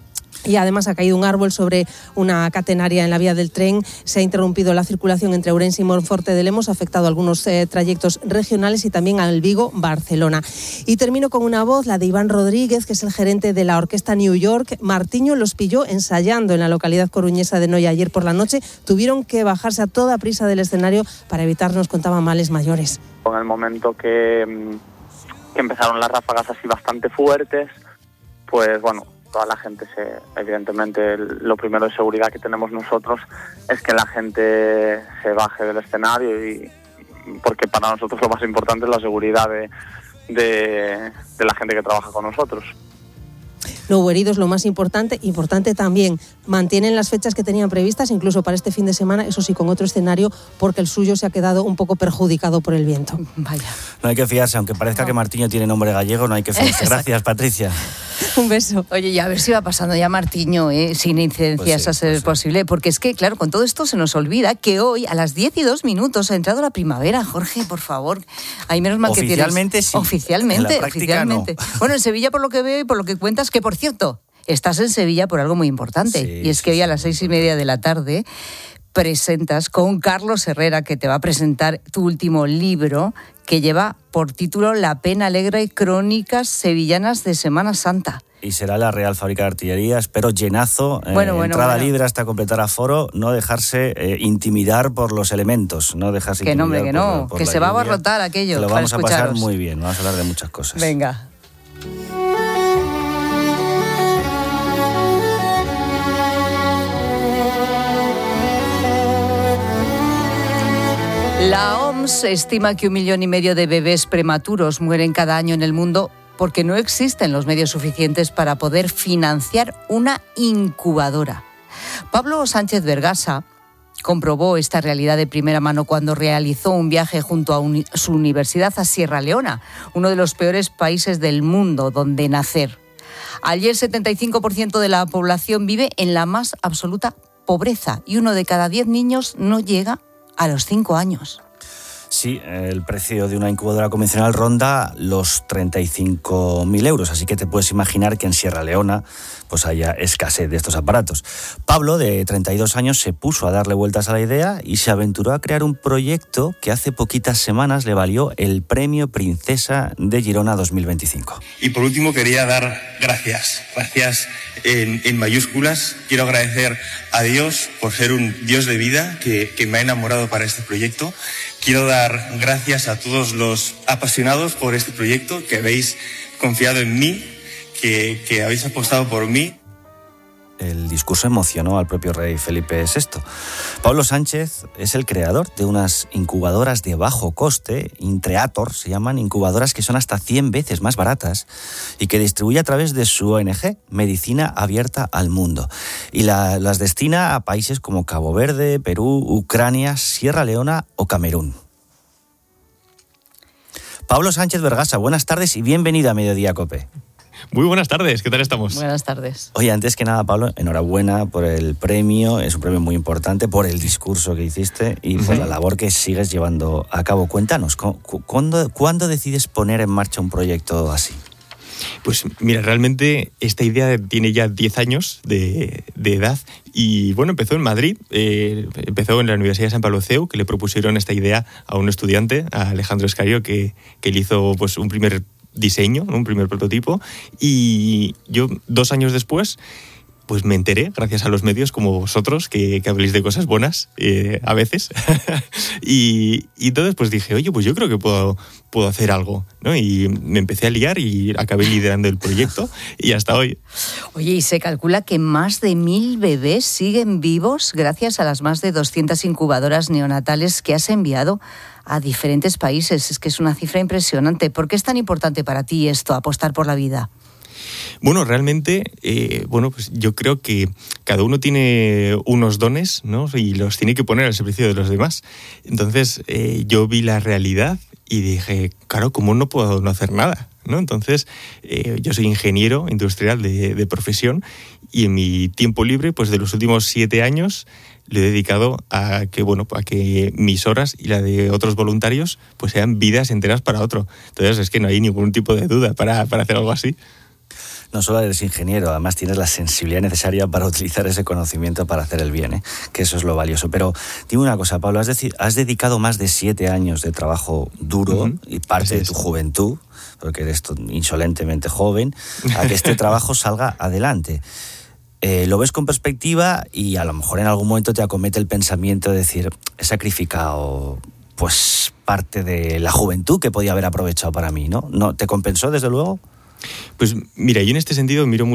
Y además ha caído un árbol sobre una catenaria en la vía del tren. Se ha interrumpido la circulación entre Ourense y Monforte de Lemos, ha afectado algunos trayectos regionales y también al Vigo-Barcelona. Y termino con una voz, la de Iván Rodríguez, que es el gerente de la Orquesta New York. Martiño los pilló ensayando en la localidad coruñesa de Noia ayer por la noche. Tuvieron que bajarse a toda prisa del escenario para evitar, nos contaban, males mayores. Con el momento que empezaron las ráfagas así bastante fuertes, pues bueno, toda la gente evidentemente lo primero de seguridad que tenemos nosotros es que la gente se baje del escenario, y porque para nosotros lo más importante es la seguridad de la gente que trabaja con nosotros. No hubo heridos, lo más importante también, mantienen las fechas que tenían previstas, incluso para este fin de semana, eso sí, con otro escenario, porque el suyo se ha quedado un poco perjudicado por el viento. Vaya. No hay que fiarse, aunque parezca que Martiño tiene nombre gallego, no hay que fiarse. Gracias, Patricia. Un beso. Oye, y a ver si va pasando ya Martiño, sin incidencias, pues sí, a ser posible, porque es que, claro, con todo esto se nos olvida que hoy, a las 10:02, ha entrado la primavera. Jorge, por favor. Hay menos mal que tienes... Oficialmente sí. Oficialmente. No. Bueno, en Sevilla, por lo que veo y por lo que cuentas, que por cierto, estás en Sevilla por algo muy importante, sí, y es que hoy a las 6:30 de la tarde presentas con Carlos Herrera, que te va a presentar tu último libro, que lleva por título La Pena Alegre, Crónicas Sevillanas de Semana Santa. Y será la Real Fábrica de Artillería, espero llenazo, entrada libre hasta completar aforo, no dejarse intimidar por los elementos, no dejarse que intimidar que no, que se va a abarrotar aquello. Que lo vamos a pasar muy bien, vamos a hablar de muchas cosas. Venga. La OMS estima que 1,5 millones de bebés prematuros mueren cada año en el mundo porque no existen los medios suficientes para poder financiar una incubadora. Pablo Sánchez Vergasa comprobó esta realidad de primera mano cuando realizó un viaje junto a su universidad a Sierra Leona, uno de los peores países del mundo donde nacer. Allí el 75% de la población vive en la más absoluta pobreza y 1 de cada 10 niños no llega a los 5 años. Sí, el precio de una incubadora convencional ronda los 35.000 euros, así que te puedes imaginar que en Sierra Leona pues haya escasez de estos aparatos. Pablo, de 32 años, se puso a darle vueltas a la idea y se aventuró a crear un proyecto que hace poquitas semanas le valió el Premio Princesa de Girona 2025. Y por último quería dar gracias en mayúsculas. Quiero agradecer a Dios por ser un Dios de vida que me ha enamorado para este proyecto. Quiero dar gracias a todos los apasionados por este proyecto, que habéis confiado en mí, que habéis apostado por mí. El discurso emocionó al propio rey Felipe VI. Pablo Sánchez es el creador de unas incubadoras de bajo coste, Intreator, se llaman, incubadoras que son hasta 100 veces más baratas y que distribuye a través de su ONG, Medicina Abierta al Mundo. Y las destina a países como Cabo Verde, Perú, Ucrania, Sierra Leona o Camerún. Pablo Sánchez Vergasa, buenas tardes y bienvenido a Mediodía COPE. Muy buenas tardes, ¿qué tal estamos? Buenas tardes. Oye, antes que nada, Pablo, enhorabuena por el premio, es un premio muy importante, por el discurso que hiciste y por la labor que sigues llevando a cabo. Cuéntanos, ¿cuándo decides poner en marcha un proyecto así? Pues mira, realmente esta idea tiene ya 10 años de edad y bueno, empezó en Madrid, empezó en la Universidad de San Pablo CEU, que le propusieron esta idea a un estudiante, a Alejandro Escario, que le hizo pues un primer diseño, un primer prototipo, y yo 2 años después pues me enteré, gracias a los medios como vosotros, que habléis de cosas buenas a veces, y entonces pues dije, oye, pues yo creo que puedo hacer algo, ¿no? Y me empecé a liar y acabé liderando el proyecto y hasta hoy. Oye, y se calcula que más de 1.000 bebés siguen vivos gracias a las más de 200 incubadoras neonatales que has enviado a diferentes países. Es que es una cifra impresionante. ¿Por qué es tan importante para ti esto, apostar por la vida? Bueno, realmente, pues yo creo que cada uno tiene unos dones, ¿no? Y los tiene que poner al servicio de los demás. Entonces, yo vi la realidad y dije, claro, ¿cómo no puedo no hacer nada? ¿No? Entonces, yo soy ingeniero industrial de profesión y en mi tiempo libre, pues de los últimos 7 años, lo he dedicado a que mis horas y la de otros voluntarios pues sean vidas enteras para otro. Entonces, es que no hay ningún tipo de duda para hacer algo así. no solo eres ingeniero, además tienes la sensibilidad necesaria para utilizar ese conocimiento para hacer el bien, que eso es lo valioso. Pero dime una cosa, Pablo, has dedicado más de 7 años de trabajo duro y parte de tu juventud, porque eres insolentemente joven, a que este trabajo salga adelante. Lo ves con perspectiva y a lo mejor en algún momento te acomete el pensamiento de decir, he sacrificado pues parte de la juventud que podía haber aprovechado para mí, ¿no? ¿Te compensó, desde luego? Pues mira, yo en este sentido miro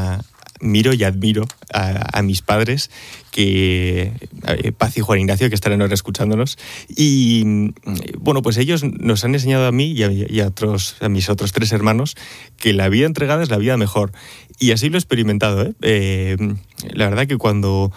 y admiro a mis padres, que Paz y Juan Ignacio, que estarán ahora escuchándonos, y bueno, pues ellos nos han enseñado a mí y a mis otros 3 hermanos que la vida entregada es la vida mejor, y así lo he experimentado, la verdad que cuando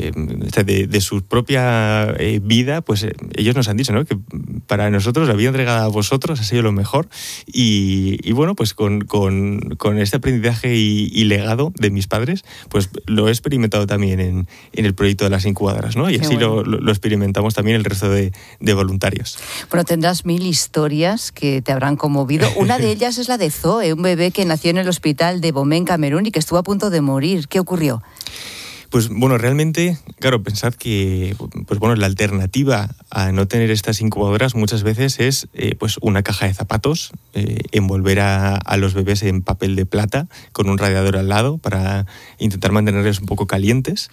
de su propia vida, pues ellos nos han dicho, ¿no?, que para nosotros la vida entregada a vosotros ha sido lo mejor, y bueno, pues con este aprendizaje y legado de mis padres, pues lo he experimentado también en el proyecto de las incubadoras, ¿no? Y así bueno, lo experimentamos también el resto de voluntarios. Bueno, tendrás 1000 historias que te habrán conmovido. Una de ellas es la de Zoe, un bebé que nació en el hospital de Bomé, en Camerún, y que estuvo a punto de morir. ¿Qué ocurrió? Pues bueno, realmente, claro, pensad que pues bueno, la alternativa a no tener estas incubadoras muchas veces es pues una caja de zapatos, envolver a los bebés en papel de plata con un radiador al lado para intentar mantenerlos un poco calientes.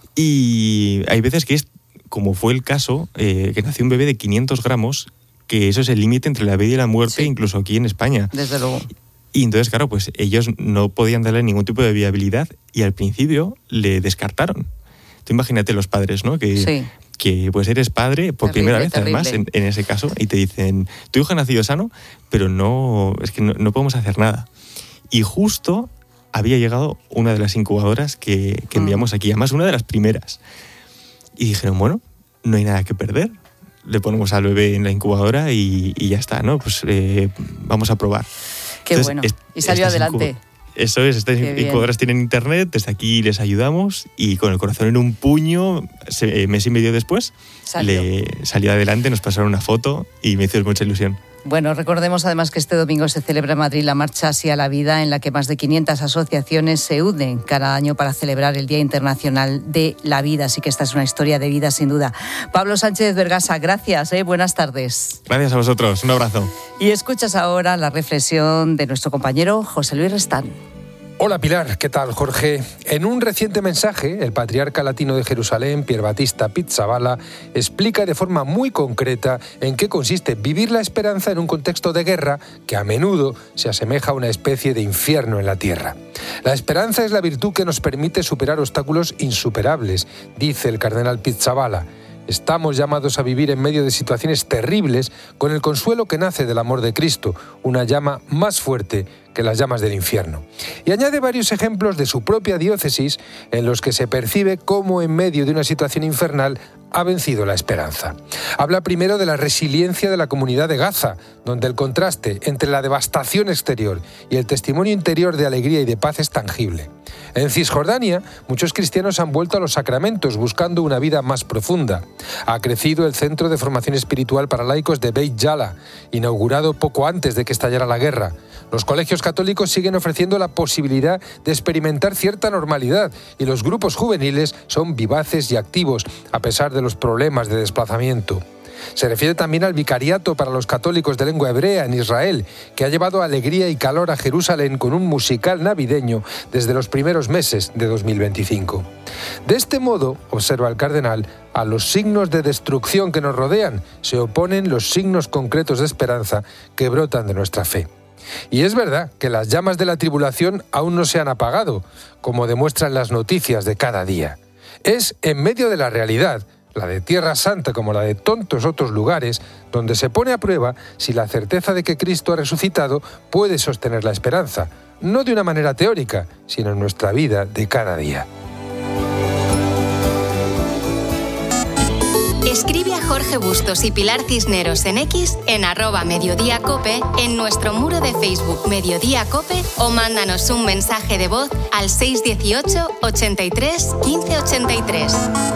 Y hay veces que es, como fue el caso, que nació un bebé de 500 gramos, que eso es el límite entre la vida y la muerte, incluso aquí en España. Desde luego. Y entonces, claro, pues ellos no podían darle ningún tipo de viabilidad y al principio le descartaron. Tú imagínate los padres, ¿no? Que pues eres padre por primera vez, además, en ese caso, y te dicen, tu hijo ha nacido sano, pero no podemos hacer nada. Y justo había llegado una de las incubadoras que enviamos aquí, además una de las primeras. Y dijeron, bueno, no hay nada que perder. Le ponemos al bebé en la incubadora y ya está, ¿no? Pues vamos a probar. Qué entonces, bueno. Y salió adelante. Eso es, estas incubadoras tienen internet, desde aquí les ayudamos y con el corazón en un puño, mes y medio después, salió adelante, nos pasaron una foto y me hizo mucha ilusión. Bueno, recordemos además que este domingo se celebra en Madrid la Marcha Así a la Vida, en la que más de 500 asociaciones se unen cada año para celebrar el Día Internacional de la Vida. Así que esta es una historia de vida, sin duda. Pablo Sánchez Vergasa, gracias, buenas tardes. Gracias a vosotros, un abrazo. Y escuchas ahora la reflexión de nuestro compañero José Luis Restán. Hola Pilar, ¿qué tal Jorge? En un reciente mensaje, el patriarca latino de Jerusalén, Pierbattista Pizzaballa, explica de forma muy concreta en qué consiste vivir la esperanza en un contexto de guerra que a menudo se asemeja a una especie de infierno en la tierra. La esperanza es la virtud que nos permite superar obstáculos insuperables, dice el cardenal Pizzaballa. Estamos llamados a vivir en medio de situaciones terribles con el consuelo que nace del amor de Cristo, una llama más fuerte que las llamas del infierno. Y añade varios ejemplos de su propia diócesis en los que se percibe cómo en medio de una situación infernal ha vencido la esperanza. Habla primero de la resiliencia de la comunidad de Gaza, donde el contraste entre la devastación exterior y el testimonio interior de alegría y de paz es tangible. En Cisjordania, muchos cristianos han vuelto a los sacramentos buscando una vida más profunda. Ha crecido el Centro de Formación Espiritual para Laicos de Beit Jala, inaugurado poco antes de que estallara la guerra. Los colegios católicos siguen ofreciendo la posibilidad de experimentar cierta normalidad y los grupos juveniles son vivaces y activos, a pesar de los problemas de desplazamiento. Se refiere también al vicariato para los católicos de lengua hebrea en Israel, que ha llevado alegría y calor a Jerusalén con un musical navideño desde los primeros meses de 2025. De este modo, observa el cardenal, a los signos de destrucción que nos rodean se oponen los signos concretos de esperanza que brotan de nuestra fe. Y es verdad que las llamas de la tribulación aún no se han apagado, como demuestran las noticias de cada día. Es en medio de la realidad, la de Tierra Santa como la de tantos otros lugares, donde se pone a prueba si la certeza de que Cristo ha resucitado puede sostener la esperanza, no de una manera teórica, sino en nuestra vida de cada día. Escribe a Jorge Bustos y Pilar Cisneros en X, en @mediodíacope, en nuestro muro de Facebook Mediodía Cope o mándanos un mensaje de voz al 618 83 15 83.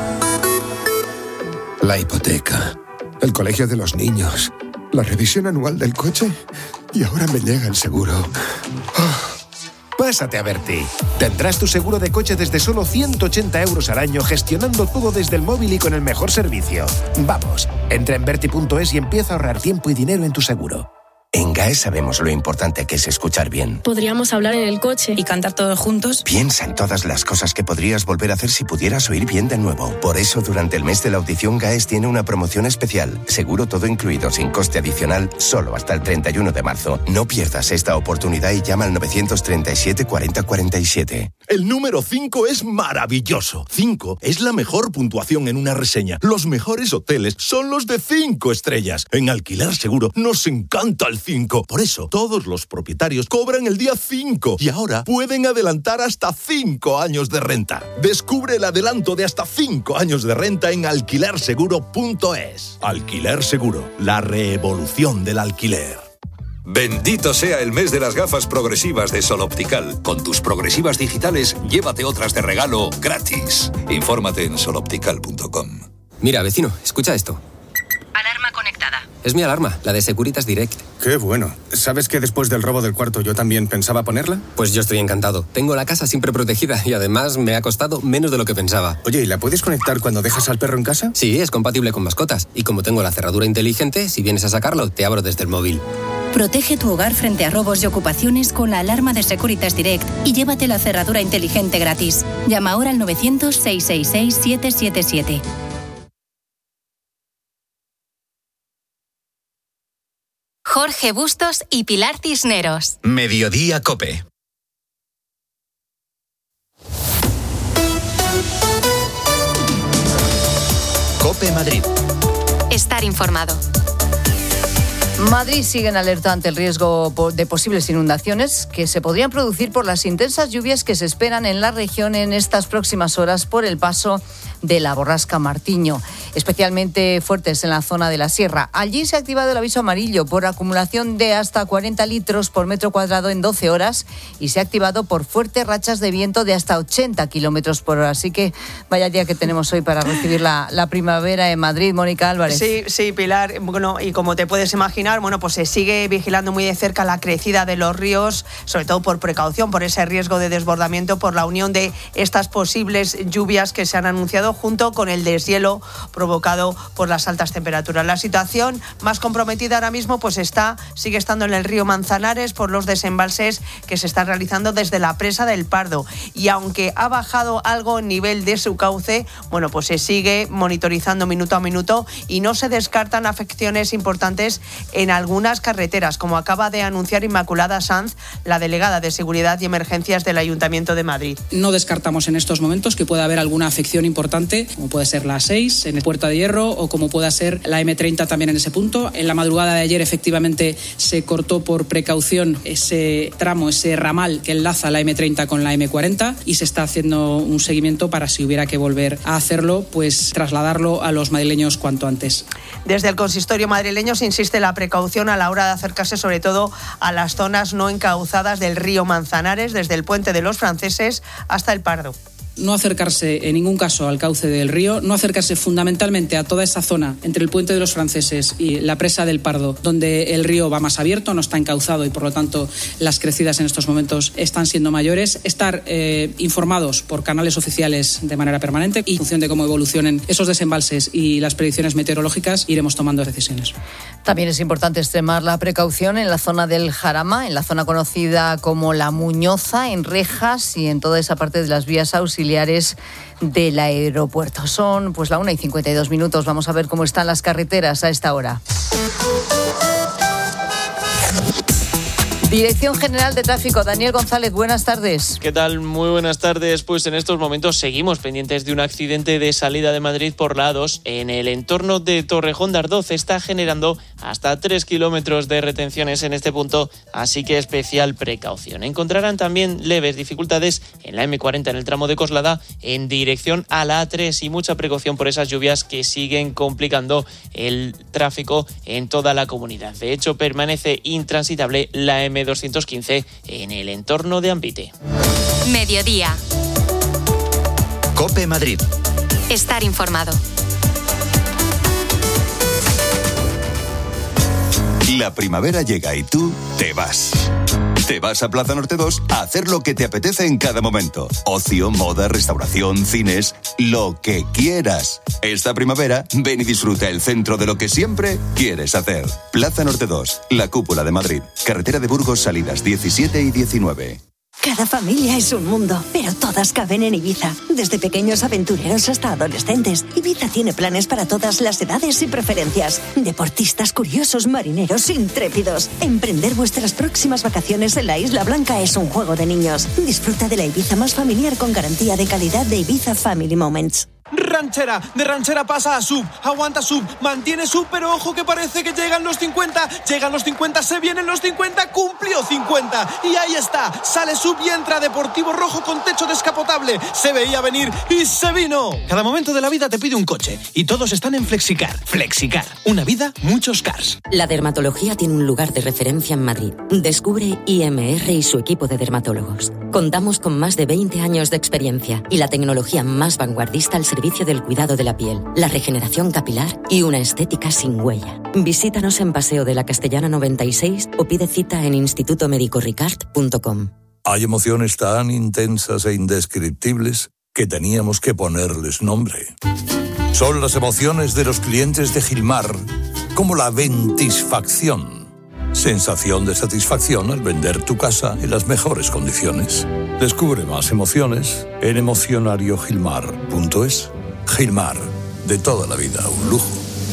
La hipoteca, el colegio de los niños, la revisión anual del coche y ahora me llega el seguro. pásate a Berti. Tendrás tu seguro de coche desde solo 180 euros al año, gestionando todo desde el móvil y con el mejor servicio. Vamos, entra en Berti.es y empieza a ahorrar tiempo y dinero en tu seguro. En GAE sabemos lo importante que es escuchar bien. Podríamos hablar en el coche y cantar todos juntos. Piensa en todas las cosas que podrías volver a hacer si pudieras oír bien de nuevo. Por eso, durante el mes de la audición, GAES tiene una promoción especial. Seguro todo incluido, sin coste adicional, solo hasta el 31 de marzo. No pierdas esta oportunidad y llama al 937 40 47. El número 5 es maravilloso. 5 es la mejor puntuación en una reseña. Los mejores hoteles son los de 5 estrellas. En Alquiler Seguro nos encanta el 5. Por eso, todos los propietarios cobran el día 5 y ahora pueden adelantar hasta 5 años de renta. Descubre el adelanto de hasta 5 años de renta en alquilerseguro.es. Alquiler Seguro, la revolución del alquiler. Bendito sea el mes de las gafas progresivas de Sol Optical. Con tus progresivas digitales, llévate otras de regalo gratis. Infórmate en soloptical.com. Mira, vecino, escucha esto. Alarma conectada. Es mi alarma, la de Securitas Direct. Qué bueno. ¿Sabes que después del robo del cuarto yo también pensaba ponerla? Pues yo estoy encantado. Tengo la casa siempre protegida y además me ha costado menos de lo que pensaba. Oye, ¿y la puedes conectar cuando dejas al perro en casa? Sí, es compatible con mascotas. Y como tengo la cerradura inteligente, si vienes a sacarlo, te abro desde el móvil. Protege tu hogar frente a robos y ocupaciones con la alarma de Securitas Direct y llévate la cerradura inteligente gratis. Llama ahora al 900-666-777. Jorge Bustos y Pilar Cisneros. Mediodía COPE. COPE Madrid. Estar informado. Madrid sigue en alerta ante el riesgo de posibles inundaciones que se podrían producir por las intensas lluvias que se esperan en la región en estas próximas horas por el paso de la borrasca Martiño, especialmente fuertes en la zona de la sierra. Allí se ha activado el aviso amarillo por acumulación de hasta 40 litros por metro cuadrado en 12 horas y se ha activado por fuertes rachas de viento de hasta 80 kilómetros por hora. Así que vaya día que tenemos hoy para recibir la primavera en Madrid. Mónica Álvarez. Sí, Pilar. Bueno, y como te puedes imaginar, pues se sigue vigilando muy de cerca la crecida de los ríos, sobre todo por precaución, por ese riesgo de desbordamiento, por la unión de estas posibles lluvias que se han anunciado junto con el deshielo provocado por las altas temperaturas. La situación más comprometida ahora mismo sigue estando en el río Manzanares por los desembalses que se están realizando desde la presa del Pardo. Y aunque ha bajado algo el nivel de su cauce, se sigue monitorizando minuto a minuto y no se descartan afecciones importantes en algunas carreteras, como acaba de anunciar Inmaculada Sanz, la delegada de Seguridad y Emergencias del Ayuntamiento de Madrid. No descartamos en estos momentos que pueda haber alguna afección importante, como puede ser la A6 en el Puerta de Hierro o como pueda ser la M30 también en ese punto. En la madrugada de ayer efectivamente se cortó por precaución ese tramo, ese ramal que enlaza la M30 con la M40 y se está haciendo un seguimiento para, si hubiera que volver a hacerlo, trasladarlo a los madrileños cuanto antes. Desde el consistorio madrileño se insiste en la precaución a la hora de acercarse sobre todo a las zonas no encauzadas del río Manzanares, desde el Puente de los Franceses hasta el Pardo. No acercarse en ningún caso al cauce del río, no acercarse fundamentalmente a toda esa zona entre el Puente de los Franceses y la presa del Pardo, donde el río va más abierto, no está encauzado y por lo tanto las crecidas en estos momentos están siendo mayores. Estar informados por canales oficiales de manera permanente y en función de cómo evolucionen esos desembalses y las predicciones meteorológicas iremos tomando decisiones. También es importante extremar la precaución en la zona del Jarama, en la zona conocida como La Muñoza, en Rejas y en toda esa parte de las vías auxiliares del aeropuerto. Son la 1:52. Vamos a ver cómo están las carreteras a esta hora. Dirección General de Tráfico, Daniel González, buenas tardes. ¿Qué tal? Muy buenas tardes. Pues en estos momentos seguimos pendientes de un accidente de salida de Madrid por la A2 en el entorno de Torrejón de Ardoz. Está generando hasta 3 kilómetros de retenciones en este punto, así que especial precaución. Encontrarán también leves dificultades en la M40 en el tramo de Coslada en dirección a la A3 y mucha precaución por esas lluvias que siguen complicando el tráfico en toda la comunidad. De hecho, permanece intransitable la M215 en el entorno de Ampite. Mediodía. COPE Madrid. Estar informado. La primavera llega y tú te vas. Te vas a Plaza Norte 2 a hacer lo que te apetece en cada momento. Ocio, moda, restauración, cines, lo que quieras. Esta primavera, ven y disfruta el centro de lo que siempre quieres hacer. Plaza Norte 2, la cúpula de Madrid. Carretera de Burgos, salidas 17 y 19. Cada familia es un mundo, pero todas caben en Ibiza. Desde pequeños aventureros hasta adolescentes, Ibiza tiene planes para todas las edades y preferencias. Deportistas, curiosos, marineros, intrépidos. Emprender vuestras próximas vacaciones en la Isla Blanca es un juego de niños. Disfruta de la Ibiza más familiar con garantía de calidad de Ibiza Family Moments. Ranchera, de ranchera pasa a sub, aguanta sub, mantiene sub, pero ojo que parece que llegan los 50, se vienen los 50, cumplió 50, y ahí está, sale sub y entra Deportivo Rojo con techo descapotable, se veía venir y se vino. Cada momento de la vida te pide un coche, y todos están en Flexicar. Flexicar, una vida, muchos cars. La dermatología tiene un lugar de referencia en Madrid. Descubre IMR y su equipo de dermatólogos. Contamos con más de 20 años de experiencia y la tecnología más vanguardista al servicio del cuidado de la piel, la regeneración capilar y una estética sin huella. Visítanos en Paseo de la Castellana 96 o pide cita en institutomedicoricard.com. Hay emociones tan intensas e indescriptibles que teníamos que ponerles nombre. Son las emociones de los clientes de Gilmar, como la ventisfacción. Sensación de satisfacción al vender tu casa en las mejores condiciones. Descubre más emociones en emocionariogilmar.es. Gilmar, de toda la vida, un lujo.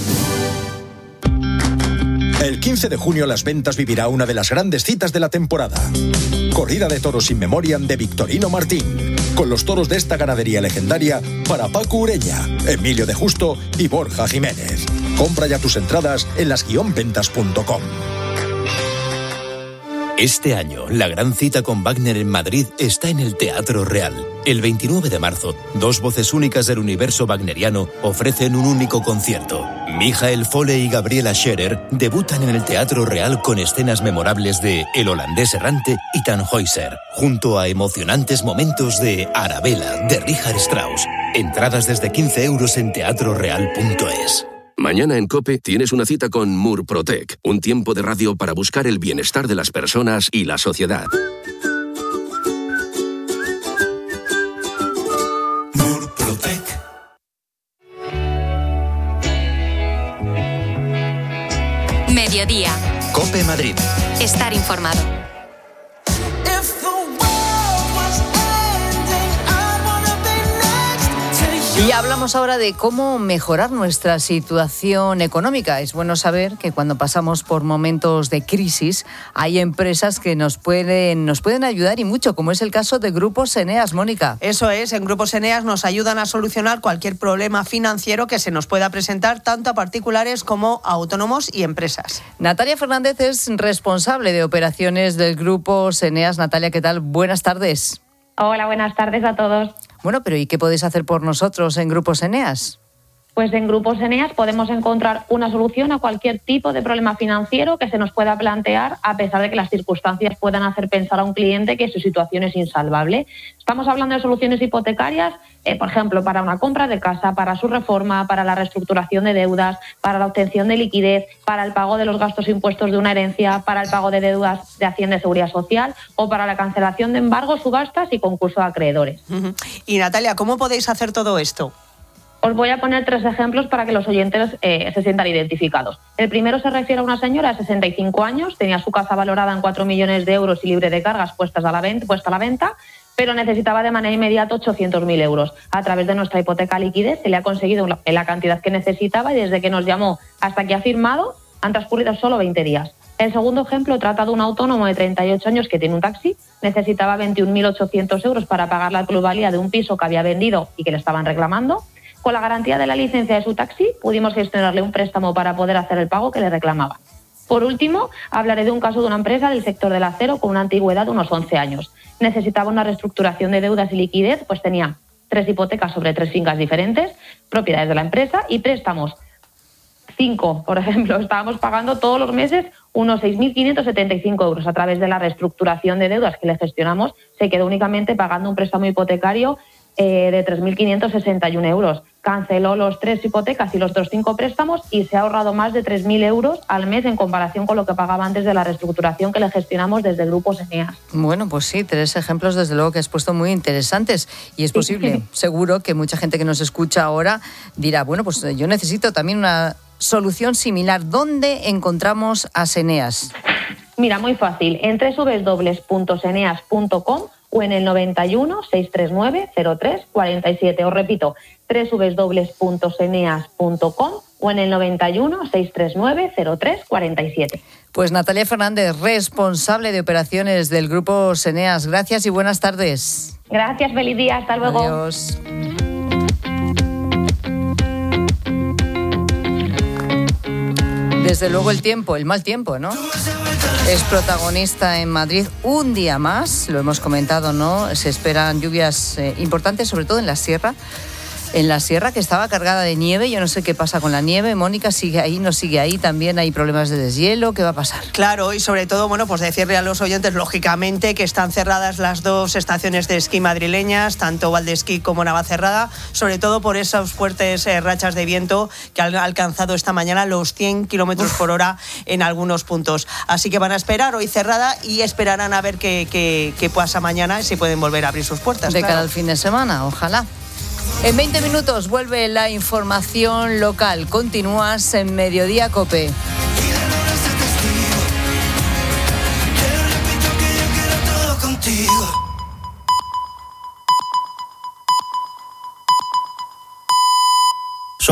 El 15 de junio Las Ventas vivirá una de las grandes citas de la temporada. Corrida de toros in memoriam de Victorino Martín, con los toros de esta ganadería legendaria para Paco Ureña, Emilio de Justo y Borja Jiménez. Compra ya tus entradas en las-ventas.com. Este año, la gran cita con Wagner en Madrid está en el Teatro Real. El 29 de marzo, 2 voces únicas del universo wagneriano ofrecen un único concierto. Michael Foley y Gabriela Scherer debutan en el Teatro Real con escenas memorables de El holandés errante y Tannhäuser, junto a emocionantes momentos de Arabella, de Richard Strauss. Entradas desde 15 € en teatroreal.es. Mañana en COPE tienes una cita con Murprotec, un tiempo de radio para buscar el bienestar de las personas y la sociedad. Murprotec. Mediodía. COPE Madrid. Estar informado. Y hablamos ahora de cómo mejorar nuestra situación económica. Es bueno saber que cuando pasamos por momentos de crisis hay empresas que nos pueden ayudar y mucho, como es el caso de Grupos Eneas, Mónica. Eso es, en Grupos Eneas nos ayudan a solucionar cualquier problema financiero que se nos pueda presentar tanto a particulares como a autónomos y empresas. Natalia Fernández es responsable de operaciones del Grupos Eneas. Natalia, ¿qué tal? Buenas tardes. Hola, buenas tardes a todos. Bueno, pero ¿y qué podéis hacer por nosotros en Grupos Eneas? Pues en Grupos Eneas podemos encontrar una solución a cualquier tipo de problema financiero que se nos pueda plantear, a pesar de que las circunstancias puedan hacer pensar a un cliente que su situación es insalvable. Estamos hablando de soluciones hipotecarias, por ejemplo, para una compra de casa, para su reforma, para la reestructuración de deudas, para la obtención de liquidez, para el pago de los gastos impuestos de una herencia, para el pago de deudas de Hacienda y Seguridad Social o para la cancelación de embargos, subastas y concurso de acreedores. Y Natalia, ¿cómo podéis hacer todo esto? Os voy a poner 3 ejemplos para que los oyentes se sientan identificados. El primero se refiere a una señora de 65 años, tenía su casa valorada en 4 millones de euros y libre de cargas puesta a la venta, pero necesitaba de manera inmediata 800.000 euros. A través de nuestra hipoteca liquidez se le ha conseguido la cantidad que necesitaba y desde que nos llamó hasta que ha firmado han transcurrido solo 20 días. El segundo ejemplo trata de un autónomo de 38 años que tiene un taxi, necesitaba 21.800 euros para pagar la plusvalía de un piso que había vendido y que le estaban reclamando. Con la garantía de la licencia de su taxi, pudimos gestionarle un préstamo para poder hacer el pago que le reclamaba. Por último, hablaré de un caso de una empresa del sector del acero con una antigüedad de unos 11 años. Necesitaba una reestructuración de deudas y liquidez, pues tenía 3 hipotecas sobre 3 fincas diferentes, propiedades de la empresa y préstamos. 5, por ejemplo, estábamos pagando todos los meses unos 6.575 euros. A través de la reestructuración de deudas que le gestionamos, se quedó únicamente pagando un préstamo hipotecario de 3.561 euros. Canceló los 3 hipotecas y los otros 5 préstamos y se ha ahorrado más de 3.000 euros al mes en comparación con lo que pagaba antes de la reestructuración que le gestionamos desde el Grupo Eneas. Bueno, pues sí, 3 ejemplos desde luego que has puesto muy interesantes y es posible, seguro que mucha gente que nos escucha ahora dirá, bueno, pues yo necesito también una solución similar. ¿Dónde encontramos a Eneas? Mira, muy fácil, en www.eneas.com o en el 91 639 03 47. Os repito, www.eneas.com o en el 91 639 03 47. Pues Natalia Fernández, responsable de operaciones del Grupo Eneas. Gracias y buenas tardes. Gracias, feliz día, hasta luego. Adiós. Desde luego el tiempo, el mal tiempo, ¿no? Es protagonista en Madrid un día más, lo hemos comentado, ¿no? Se esperan lluvias importantes, sobre todo en la sierra. En la sierra, que estaba cargada de nieve. Yo no sé qué pasa con la nieve. Mónica, ¿sigue ahí? ¿No sigue ahí? También hay problemas de deshielo. ¿Qué va a pasar? Claro, y sobre todo, bueno, pues decirle a los oyentes, lógicamente, que están cerradas las 2 estaciones de esquí madrileñas, tanto Valdesquí como Navacerrada, sobre todo por esas fuertes rachas de viento que han alcanzado esta mañana los 100 kilómetros por hora en algunos puntos. Así que van a esperar hoy cerrada y esperarán a ver qué pasa mañana y si pueden volver a abrir sus puertas. De cara al fin de semana, ojalá. En 20 minutos vuelve la información local. Continúas en Mediodía COPE.